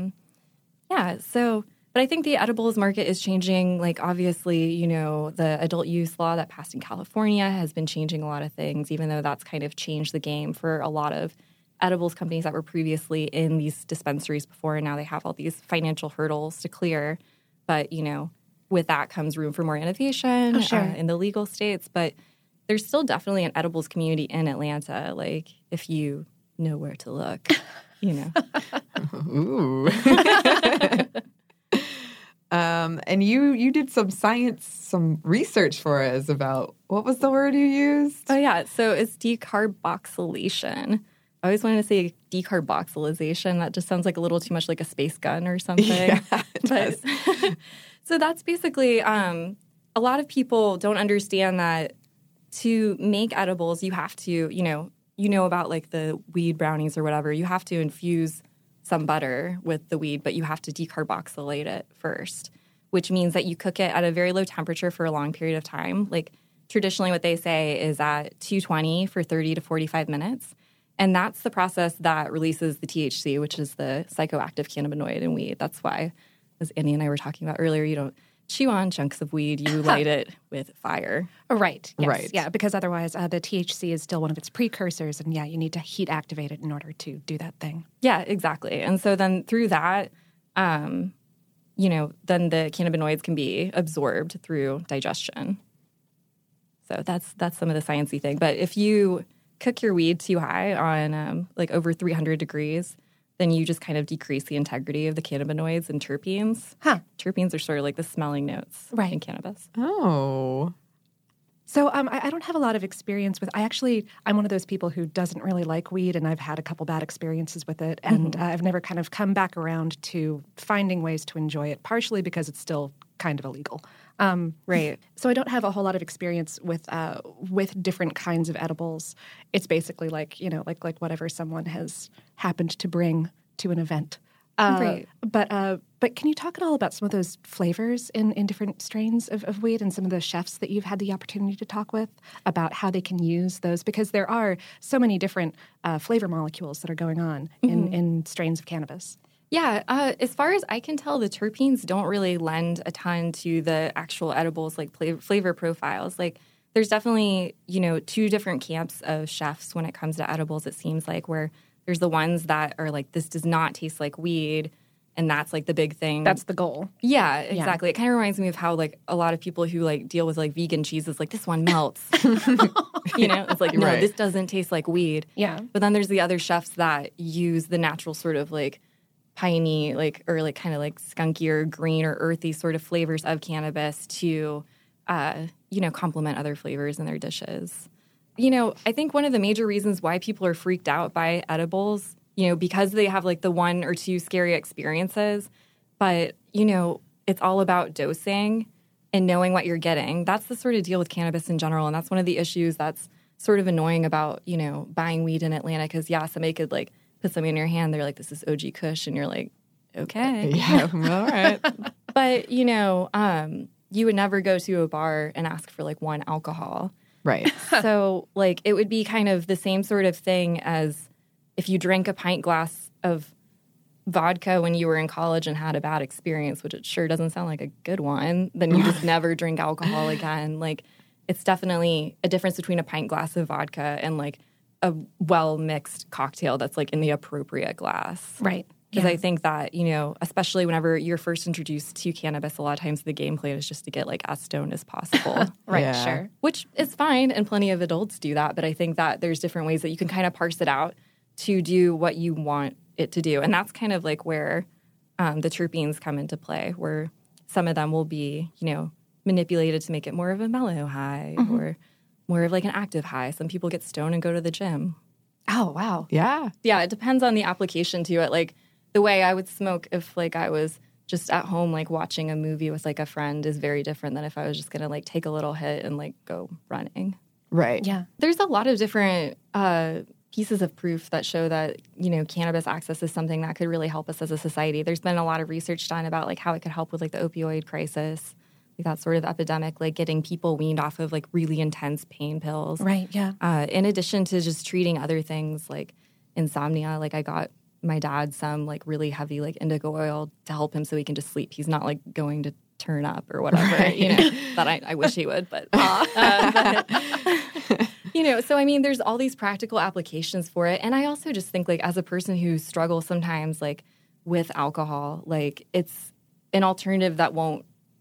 but I think the edibles market is changing. Like obviously, the adult use law that passed in California has been changing a lot of things, even though that's kind of changed the game for a lot of edibles companies that were previously in these dispensaries before, and now they have all these financial hurdles to clear. But, with that comes room for more innovation in the legal states. But there's still definitely an edibles community in Atlanta, like if you know where to look, Ooh. And you did some research for us about, what was the word you used? Oh, yeah. So it's decarboxylation. I always wanted to say decarboxylization. That just sounds like a little too much like a space gun or something. Yeah, it does. So that's basically a lot of people don't understand that to make edibles, you have to, about like the weed brownies or whatever, you have to infuse some butter with the weed, but you have to decarboxylate it first, which means that you cook it at a very low temperature for a long period of time. Like traditionally what they say is at 220 for 30 to 45 minutes. And that's the process that releases the THC, which is the psychoactive cannabinoid in weed. That's why, as Andy and I were talking about earlier, you don't chew on chunks of weed, you light it with fire. Right. Yes. Right. Yeah, because otherwise the THC is still one of its precursors, and you need to heat activate it in order to do that thing. Yeah, exactly. And so then through that, then the cannabinoids can be absorbed through digestion. So that's some of the sciencey thing. But if you cook your weed too high on like over 300 degrees, then you just kind of decrease the integrity of the cannabinoids and terpenes. Huh. Terpenes are sort of like the smelling notes in cannabis. Oh. So I don't have a lot of experience with. I'm one of those people who doesn't really like weed, and I've had a couple bad experiences with it, and I've never kind of come back around to finding ways to enjoy it. Partially because it's still kind of illegal, Right. So I don't have a whole lot of experience with different kinds of edibles. It's basically like like whatever someone has happened to bring to an event. Right. But can you talk at all about some of those flavors in different strains of weed and some of the chefs that you've had the opportunity to talk with about how they can use those? Because there are so many different flavor molecules that are going on in strains of cannabis. Yeah, as far as I can tell, the terpenes don't really lend a ton to the actual edibles, like flavor profiles. Like, there's definitely, two different camps of chefs when it comes to edibles, it seems like, where there's the ones that are like, this does not taste like weed, and that's like the big thing. That's the goal. Yeah, exactly. Yeah. It kind of reminds me of how like a lot of people who like deal with like vegan cheeses, like this one melts. It's like, no, this doesn't taste like weed. Yeah. But then there's the other chefs that use the natural sort of like piney, like, or like kind of like skunkier, green or earthy sort of flavors of cannabis to, complement other flavors in their dishes. I think one of the major reasons why people are freaked out by edibles, because they have like the one or two scary experiences, but, it's all about dosing and knowing what you're getting. That's the sort of deal with cannabis in general. And that's one of the issues that's sort of annoying about, buying weed in Atlanta. Because, somebody could like put something in your hand. They're like, this is OG Kush. And you're like, okay. Yeah, all right. But, you would never go to a bar and ask for like one alcohol. Right. So, like, it would be kind of the same sort of thing as if you drank a pint glass of vodka when you were in college and had a bad experience, which it sure doesn't sound like a good one, then you just never drink alcohol again. Like, it's definitely a difference between a pint glass of vodka and, like, a well-mixed cocktail that's, like, in the appropriate glass. Right. Because I think that, especially whenever you're first introduced to cannabis, a lot of times the game plan is just to get, like, as stoned as possible. Right, Yeah. Sure. Which is fine, and plenty of adults do that. But I think that there's different ways that you can kind of parse it out to do what you want it to do. And that's kind of like where the terpenes come into play, where some of them will be, manipulated to make it more of a mellow high or more of like an active high. Some people get stoned and go to the gym. Oh, wow. Yeah. Yeah, it depends on the application to it. Like, the way I would smoke if, like, I was just at home, like, watching a movie with, like, a friend is very different than if I was just going to, like, take a little hit and, like, go running. Right. Yeah. There's a lot of different pieces of proof that show that, cannabis access is something that could really help us as a society. There's been a lot of research done about, like, how it could help with, like, the opioid crisis, like, that sort of epidemic, like, getting people weaned off of, like, really intense pain pills. Right, yeah. In addition to just treating other things like insomnia, like, I got my dad some like really heavy like indigo oil to help him so he can just sleep. He's not like going to turn up or whatever, Right. That I wish he would, but, so I mean, there's all these practical applications for it. And I also just think like as a person who struggles sometimes like with alcohol, like it's an alternative that won't,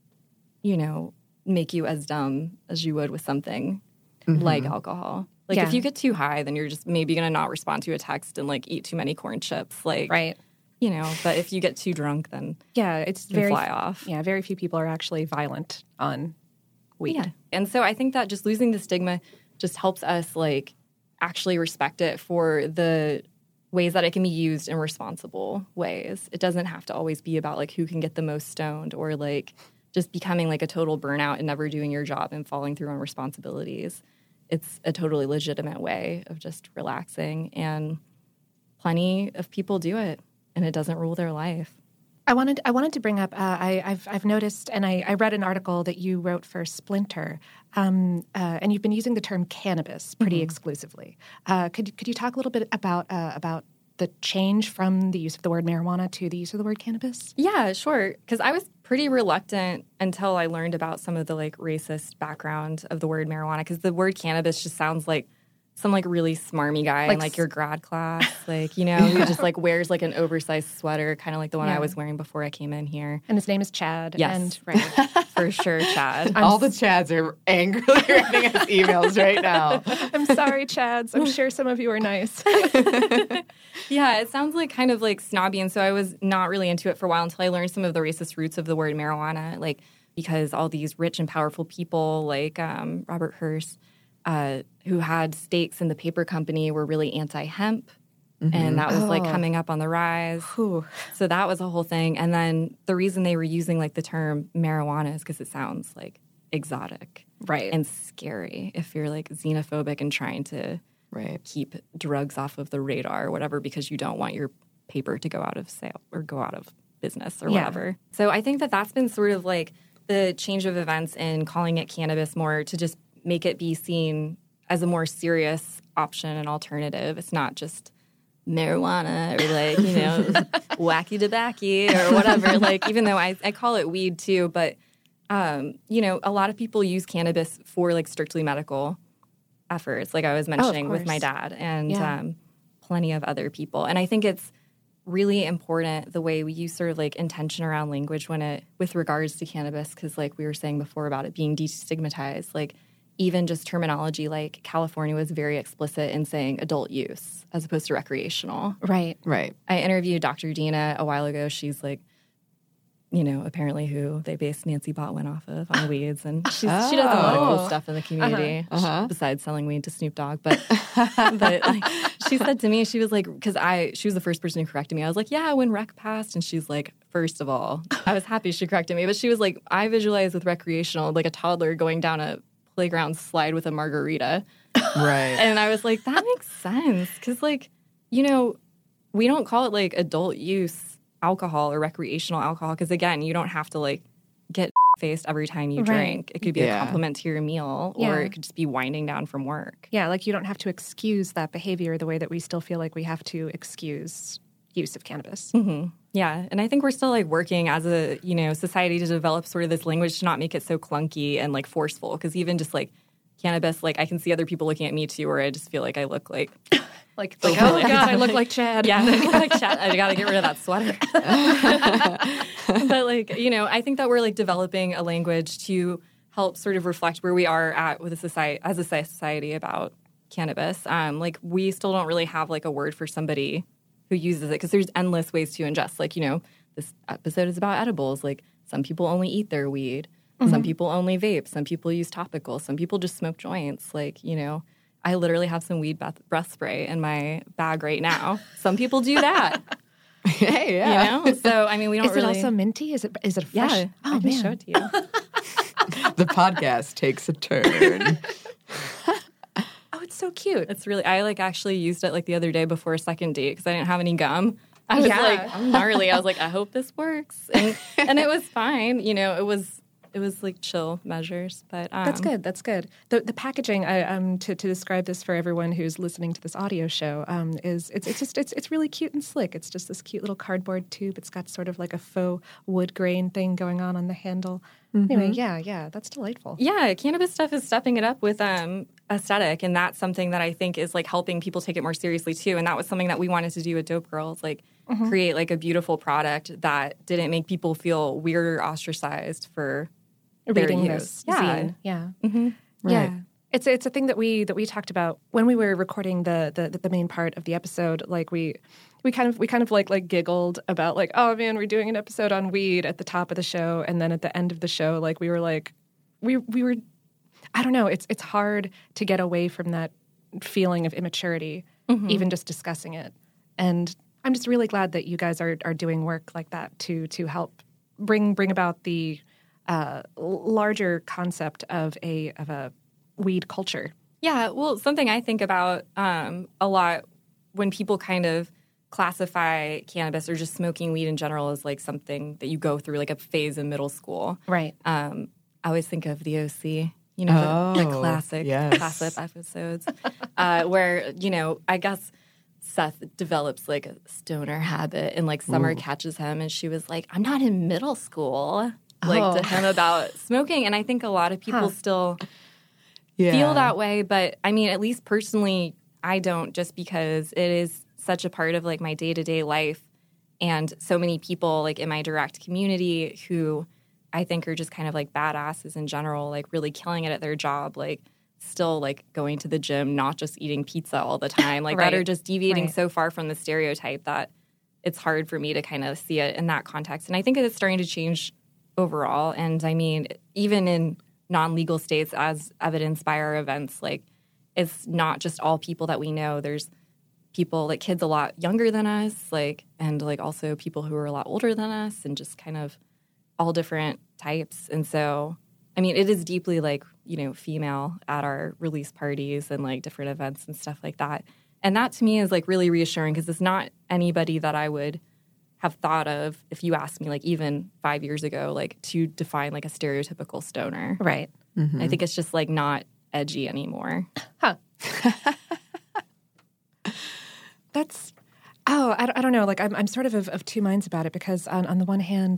make you as dumb as you would with something like alcohol. Like, if you get too high, then you're just maybe going to not respond to a text and, like, eat too many corn chips. Like, right. But if you get too drunk, then it's you fly off. Yeah, very few people are actually violent on weed. Yeah. And so I think that just losing the stigma just helps us, like, actually respect it for the ways that it can be used in responsible ways. It doesn't have to always be about, like, who can get the most stoned or, like, just becoming, like, a total burnout and never doing your job and falling through on responsibilities. It's a totally legitimate way of just relaxing, and plenty of people do it, and it doesn't rule their life. I wanted to bring up. I've noticed, and I read an article that you wrote for Splinter, and you've been using the term cannabis pretty exclusively. Could you talk a little bit about the change from the use of the word marijuana to the use of the word cannabis? Yeah, sure. Because I was pretty reluctant until I learned about some of the like racist background of the word marijuana. Because the word cannabis just sounds like some like really smarmy guy Like in like your grad class, like, you know, who just like wears like an oversized sweater, kind of like the one I was wearing before I came in here. And his name is Chad. Yes. And, right. For sure, Chad. All the Chads are angrily writing us emails right now. I'm sorry, Chads. I'm sure some of you are nice. Yeah, it sounds like kind of like snobby. And so I was not really into it for a while until I learned some of the racist roots of the word marijuana, like because all these rich and powerful people like Robert Hearst, who had stakes in the paper company, were really anti-hemp. And that was like coming up on the rise. Ooh. So that was a whole thing. And then the reason they were using like the term marijuana is because it sounds like exotic. Right. And scary if you're like xenophobic and trying to keep drugs off of the radar or whatever because you don't want your paper to go out of sale or go out of business or whatever. So I think that that's been sort of like the change of events in calling it cannabis more to just make it be seen as a more serious option and alternative. It's not just marijuana or like, you know, wacky tobacco or whatever. Like, even though I call it weed too, but, you know, a lot of people use cannabis for like strictly medical efforts, like I was mentioning with my dad and plenty of other people. And I think it's really important the way we use sort of like intention around language with regards to cannabis, because like we were saying before about it being destigmatized, like even just terminology, like California was very explicit in saying adult use as opposed to recreational. Right. Right. I interviewed Dr. Dina a while ago. She's like, you know, apparently who they based Nancy Botwin off of on weeds. And she does a lot of cool stuff in the community besides selling weed to Snoop Dogg. But like, she said to me, she was like, because she was the first person who corrected me. I was like, yeah, when rec passed. And she's like, first of all, I was happy she corrected me. But she was like, I visualize with recreational, like a toddler going down a playground slide with a margarita. Right. And I was like, that makes sense. Because, like, you know, we don't call it, like, adult use alcohol or recreational alcohol. Because, again, you don't have to, like, get faced every time you drink. It could be a compliment to your meal, or it could just be winding down from work. Yeah, like you don't have to excuse that behavior the way that we still feel like we have to excuse use of cannabis. Mm-hmm. Yeah, and I think we're still like working as a, you know, society to develop sort of this language to not make it so clunky and like forceful. Because even just like cannabis, like I can see other people looking at me too, where I just feel like I look like like oh god, I look like Chad. Yeah, I look like Chad. I got to get rid of that sweater. But like, you know, I think that we're like developing a language to help sort of reflect where we are at with a society as a society about cannabis. Like we still don't really have like a word for somebody who uses it, because there's endless ways to ingest. Like, you know, this episode is about edibles. Like, some people only eat their weed. Mm-hmm. Some people only vape. Some people use topical. Some people just smoke joints. Like, you know, I literally have some weed breath spray in my bag right now. Some people do that. Hey, yeah. You know? So, I mean, we don't really... Is it also minty? Is it fresh? Yeah. I can show it to you. The podcast takes a turn. Oh, it's so cute. It's really, I like actually used it like the other day before a second date because I didn't have any gum. I was like, I'm gnarly. I was like, I hope this works. And it was fine. You know, it was like chill measures, but that's good. That's good. The packaging, to describe this for everyone who's listening to this audio show, is it's really cute and slick. It's just this cute little cardboard tube. It's got sort of like a faux wood grain thing going on the handle. Mm-hmm. Anyway, yeah, that's delightful. Yeah, cannabis stuff is stepping it up with aesthetic, and that's something that I think is like helping people take it more seriously too. And that was something that we wanted to do with Dope Girls, like create like a beautiful product that didn't make people feel weird or ostracized for reading this zine. Yeah. Mm-hmm. Right. Yeah. It's a thing that we talked about when we were recording the main part of the episode. Like we kind of like giggled about like, oh man, we're doing an episode on weed at the top of the show, and then at the end of the show, like we were like we were, I don't know, it's hard to get away from that feeling of immaturity, even just discussing it. And I'm just really glad that you guys are doing work like that to help bring about the larger concept of a weed culture. Yeah, well, something I think about a lot when people kind of classify cannabis or just smoking weed in general as like something that you go through, like a phase in middle school. Right. I always think of the OC, you know, the classic episodes where, you know, I guess Seth develops like a stoner habit and like Summer catches him and she was like, I'm not in middle school. Like to him about smoking. And I think a lot of people still feel that way. But I mean, at least personally, I don't, just because it is such a part of like my day-to-day life. And so many people like in my direct community who I think are just kind of like badasses in general, like really killing it at their job, like still like going to the gym, not just eating pizza all the time, like that are just deviating so far from the stereotype that it's hard for me to kind of see it in that context. And I think it's starting to change overall. And I mean, even in non-legal states, as evidenced by our events, like it's not just all people that we know. There's people like kids a lot younger than us, like, and like also people who are a lot older than us, and just kind of all different types. And so, I mean, it is deeply like, you know, female at our release parties and like different events and stuff like that. And that to me is like really reassuring, because it's not anybody that I would have thought of if you asked me like even 5 years ago, like to define like a stereotypical stoner. Right. Mm-hmm. I think it's just like not edgy anymore. Huh. That's, I don't know. Like I'm sort of two minds about it, because on the one hand,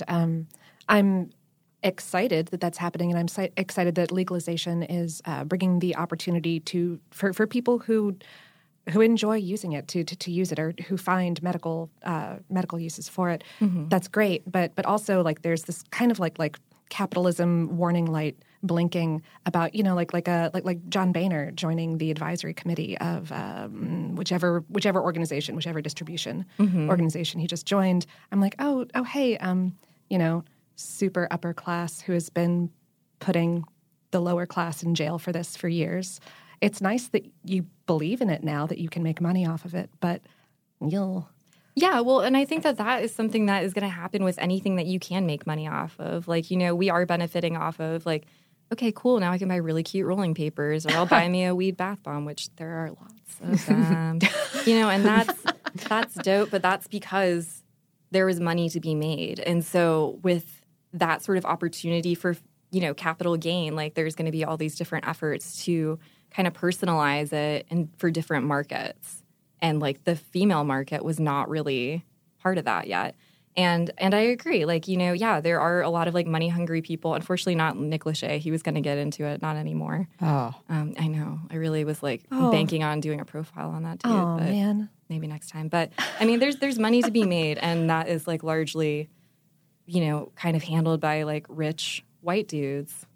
I'm excited that that's happening, and I'm excited that legalization is bringing the opportunity for people who enjoy using it to use it, or who find medical uses for it. Mm-hmm. That's great, but also like there's this kind of like capitalism warning light blinking about, you know, like John Boehner joining the advisory committee of whichever organization, whichever distribution organization he just joined. I'm like, oh hey, you know, super upper class who has been putting the lower class in jail for this for years. It's nice that you believe in it now, that you can make money off of it, but you'll... Yeah, well, and I think that is something that is going to happen with anything that you can make money off of. Like, you know, we are benefiting off of, like, okay, cool, now I can buy really cute rolling papers, or I'll buy me a weed bath bomb, which there are lots of them. You know, and that's dope, but that's because there is money to be made. And so with that sort of opportunity for, you know, capital gain, like there's going to be all these different efforts to kind of personalize it and for different markets. And like the female market was not really part of that yet. And I agree. Like, you know, yeah, there are a lot of like money hungry people. Unfortunately, not Nick Lachey. He was going to get into it. Not anymore. Oh, I know. I really was like banking on doing a profile on that dude. Oh, but man. Maybe next time. But I mean, there's money to be made. And that is like largely, you know, kind of handled by like rich white dudes.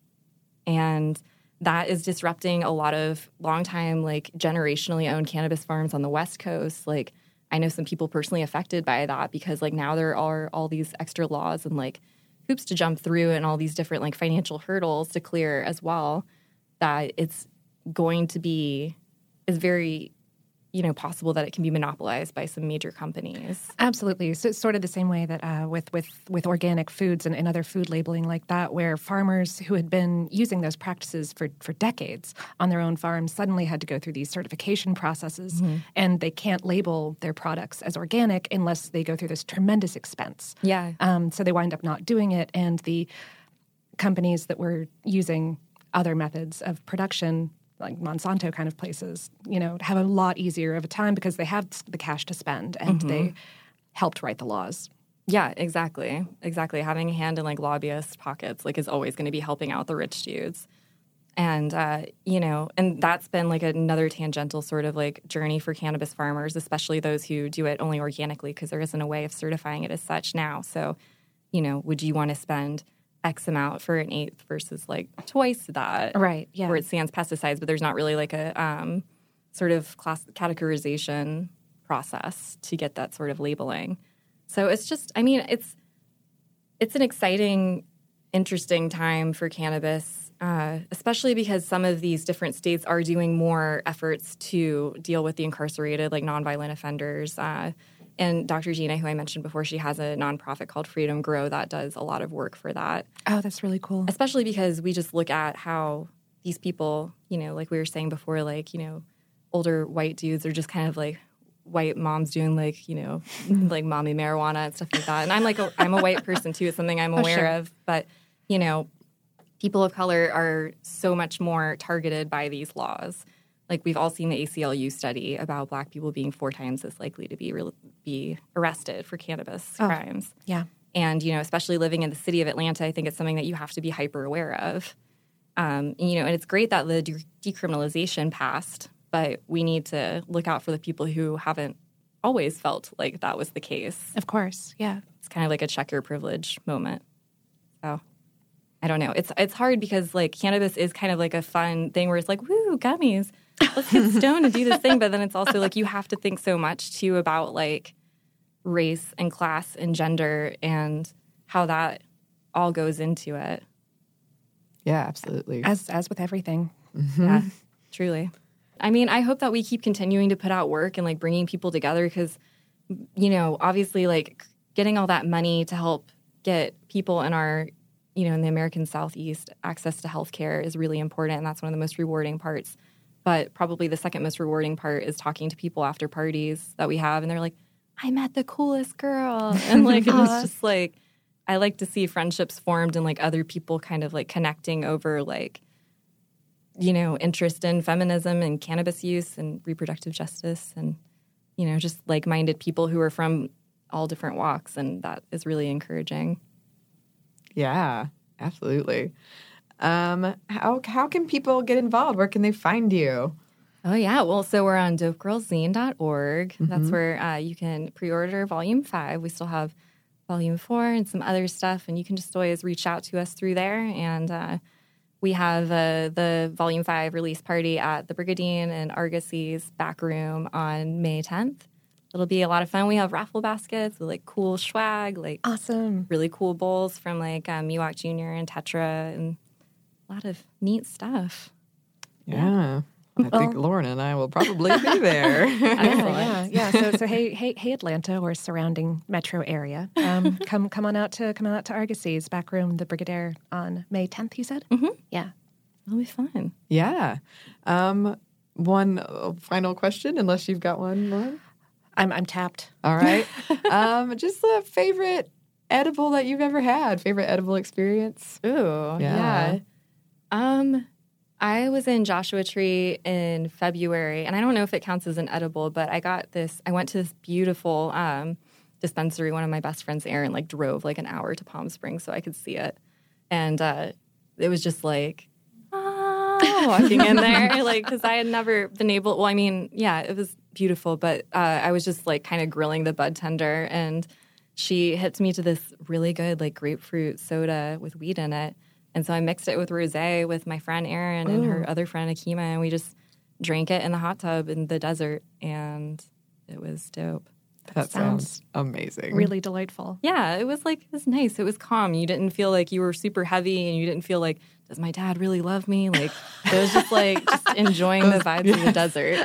And that is disrupting a lot of longtime, like generationally owned cannabis farms on the West Coast. Like, I know some people personally affected by that, because like now there are all these extra laws and like hoops to jump through and all these different like financial hurdles to clear as well, that it's going to be, is very, you know, possible that it can be monopolized by some major companies. Absolutely. So it's sort of the same way that with organic foods and other food labeling like that, where farmers who had been using those practices for decades on their own farms suddenly had to go through these certification processes, and they can't label their products as organic unless they go through this tremendous expense. Yeah. So they wind up not doing it, and the companies that were using other methods of production, like Monsanto kind of places, you know, have a lot easier of a time because they have the cash to spend, and they helped write the laws. Yeah, exactly. Exactly. Having a hand in like lobbyist pockets like is always going to be helping out the rich dudes. And, you know, and that's been like another tangential sort of like journey for cannabis farmers, especially those who do it only organically, because there isn't a way of certifying it as such now. So, you know, would you want to spend X amount for an eighth versus like twice that, right? Yeah, where it sans pesticides, but there's not really like a sort of categorization process to get that sort of labeling. So it's just, I mean, it's an exciting, interesting time for cannabis, especially because some of these different states are doing more efforts to deal with the incarcerated, like nonviolent offenders. And Dr. Gina, who I mentioned before, she has a nonprofit called Freedom Grow that does a lot of work for that. Oh, that's really cool. Especially because we just look at how these people, you know, like we were saying before, like, you know, older white dudes are just kind of like white moms doing like, you know, like mommy marijuana and stuff like that. And I'm like, I'm a white person too. It's something I'm aware of. But, you know, people of color are so much more targeted by these laws. Like, we've all seen the ACLU study about Black people being 4 times as likely to be arrested for cannabis crimes. Yeah. And, you know, especially living in the city of Atlanta, I think it's something that you have to be hyper aware of. And it's great that the decriminalization passed, but we need to look out for the people who haven't always felt like that was the case. Of course, yeah. It's kind of like a check your privilege moment. So I don't know. It's hard because like cannabis is kind of like a fun thing where it's like, woo, gummies. Let's get stoned and do this thing. But then it's also like you have to think so much too about like race and class and gender and how that all goes into it. Yeah, absolutely. As with everything. Mm-hmm. Yeah, truly. I mean, I hope that we keep continuing to put out work and like bringing people together because, obviously like getting all that money to help get people in our, in the American Southeast access to healthcare is really important. And that's one of the most rewarding parts. But probably the second most rewarding part is talking to people after parties that we have. And they're like, I met the coolest girl. And like, it was just like, I like to see friendships formed and like other people kind of like connecting over like, interest in feminism and cannabis use and reproductive justice and, just like-minded people who are from all different walks. And that is really encouraging. Yeah, absolutely. How can people get involved? Where can they find you? Oh, yeah. Well, so we're on dopegirlzine.org. Mm-hmm. That's where you can pre-order Volume 5. We still have Volume 4 and some other stuff, and you can just always reach out to us through there. And we have the Volume 5 release party at the Brigadine and Argosy's back room on May 10th. It'll be a lot of fun. We have raffle baskets with, like, cool swag, like awesome, really cool bowls from, like, Miwok Jr. and Tetra and a lot of neat stuff. Yeah. I think Lauren and I will probably be there. Yeah. So hey, Atlanta or surrounding metro area, come on out to Argosy's back room, the Brigadier, on May 10th. You said, Yeah, it'll be fun. Yeah. One final question, unless you've got one, Lauren. I'm tapped. All right. Just a favorite edible that you've ever had. Favorite edible experience. Ooh, yeah. I was in Joshua Tree in February, and I don't know if it counts as an edible, but I went to this beautiful dispensary. One of my best friends, Aaron, like drove like an hour to Palm Springs so I could see it. And it was just like, walking in there, like, because I had never been able, well, I mean, yeah, it was beautiful, but I was just like kind of grilling the bud tender, and she hits me to this really good like grapefruit soda with weed in it. And so I mixed it with rosé with my friend Erin and her other friend Akima, and we just drank it in the hot tub in the desert, and it was dope. That sounds amazing. Really delightful. Yeah, it was nice. It was calm. You didn't feel like you were super heavy, and you didn't feel like, does my dad really love me? Like, it was just like just enjoying the vibes of the desert.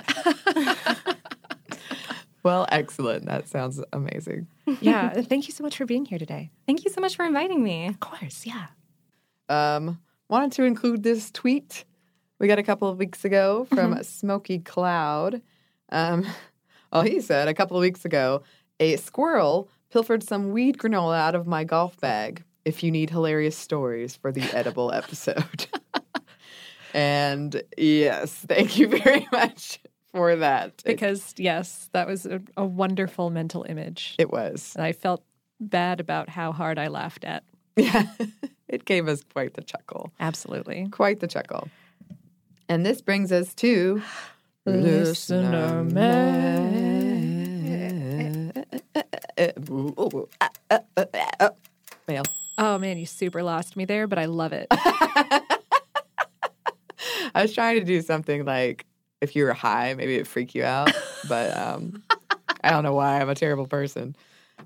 Well, excellent. That sounds amazing. Yeah, thank you so much for being here today. Thank you so much for inviting me. Of course, yeah. Wanted to include this tweet we got a couple of weeks ago from Smoky Cloud. He said a couple of weeks ago, a squirrel pilfered some weed granola out of my golf bag. If you need hilarious stories for the edible episode. And yes, thank you very much for that. Because, yes, that was a wonderful mental image. It was. And I felt bad about how hard I laughed at. Yeah, it gave us quite the chuckle. Absolutely. Quite the chuckle. And this brings us to Listener Mail. Mail. Oh, man, you super lost me there, but I love it. I was trying to do something like, if you were high, maybe it'd freak you out. But I don't know why. I'm a terrible person.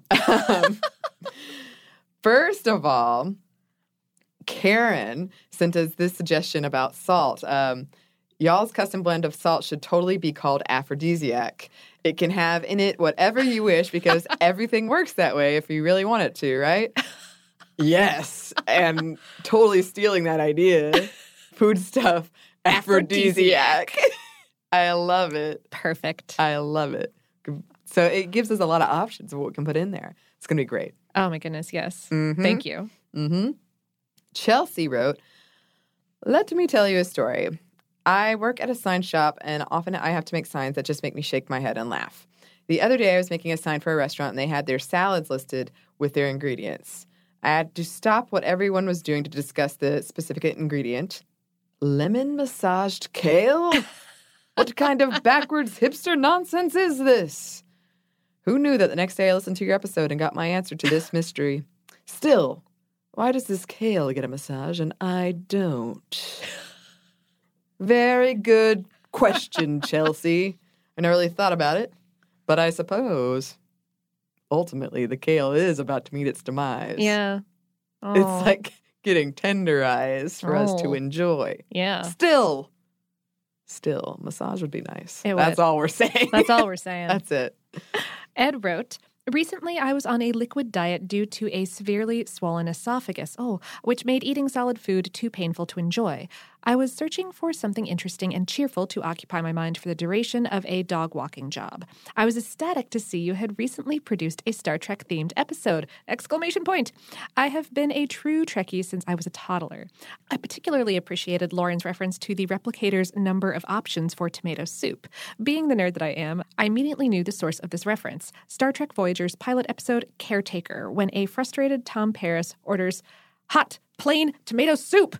First of all, Karen sent us this suggestion about salt. Y'all's custom blend of salt should totally be called aphrodisiac. It can have in it whatever you wish because everything works that way if you really want it to, right? Yes. And totally stealing that idea. Food stuff, aphrodisiac. I love it. Perfect. I love it. So it gives us a lot of options of what we can put in there. It's going to be great. Oh, my goodness, yes. Mm-hmm. Thank you. Mm-hmm. Chelsea wrote, let me tell you a story. I work at a sign shop, and often I have to make signs that just make me shake my head and laugh. The other day, I was making a sign for a restaurant, and they had their salads listed with their ingredients. I had to stop what everyone was doing to discuss the specific ingredient. Lemon massaged kale? What kind of backwards hipster nonsense is this? Who knew that the next day I listened to your episode and got my answer to this mystery? Still, why does this kale get a massage and I don't? Very good question, Chelsea. I never really thought about it, but I suppose ultimately the kale is about to meet its demise. Yeah. Oh. It's like getting tenderized for us to Oh. enjoy. Yeah. Still, massage would be nice. It That's would. all we're saying. That's all we're saying. That's it. Ed wrote, recently I was on a liquid diet due to a severely swollen esophagus, which made eating solid food too painful to enjoy. I was searching for something interesting and cheerful to occupy my mind for the duration of a dog walking job. I was ecstatic to see you had recently produced a Star Trek-themed episode! ! I have been a true Trekkie since I was a toddler. I particularly appreciated Lauren's reference to the replicator's number of options for tomato soup. Being the nerd that I am, I immediately knew the source of this reference, Star Trek Voyager's pilot episode Caretaker, when a frustrated Tom Paris orders hot, plain tomato soup!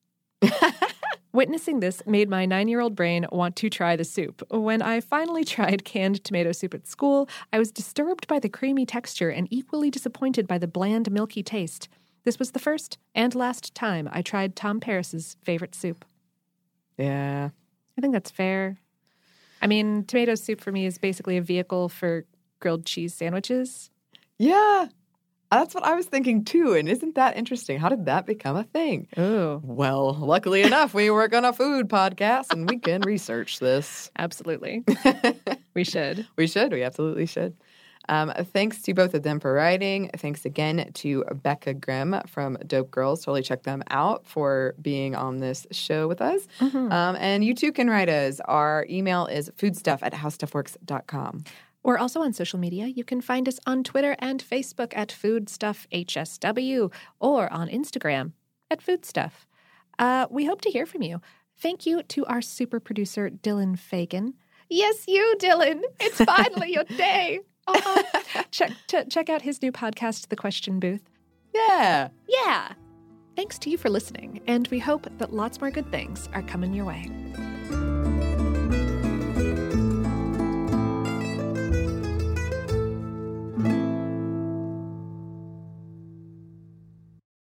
Witnessing this made my 9-year-old brain want to try the soup. When I finally tried canned tomato soup at school, I was disturbed by the creamy texture and equally disappointed by the bland, milky taste. This was the first and last time I tried Tom Paris's favorite soup. Yeah. I think that's fair. I mean, tomato soup for me is basically a vehicle for grilled cheese sandwiches. Yeah. That's what I was thinking too. And isn't that interesting? How did that become a thing? Oh, Well, luckily enough, we work on a food podcast and we can research this. absolutely. We should. We should. We absolutely should. Thanks to both of them for writing. Thanks again to Becca Grimm from Dope Girls. Totally check them out for being on this show with us. And you too can write us. Our email is foodstuff@howstuffworks.com. We're also on social media. You can find us on Twitter and Facebook at FoodstuffHSW or on Instagram at Foodstuff. We hope to hear from you. Thank you to our super producer, Dylan Fagan. Yes, you, Dylan. It's finally your day. Check out his new podcast, The Question Booth. Yeah. Yeah. Thanks to you for listening, and we hope that lots more good things are coming your way.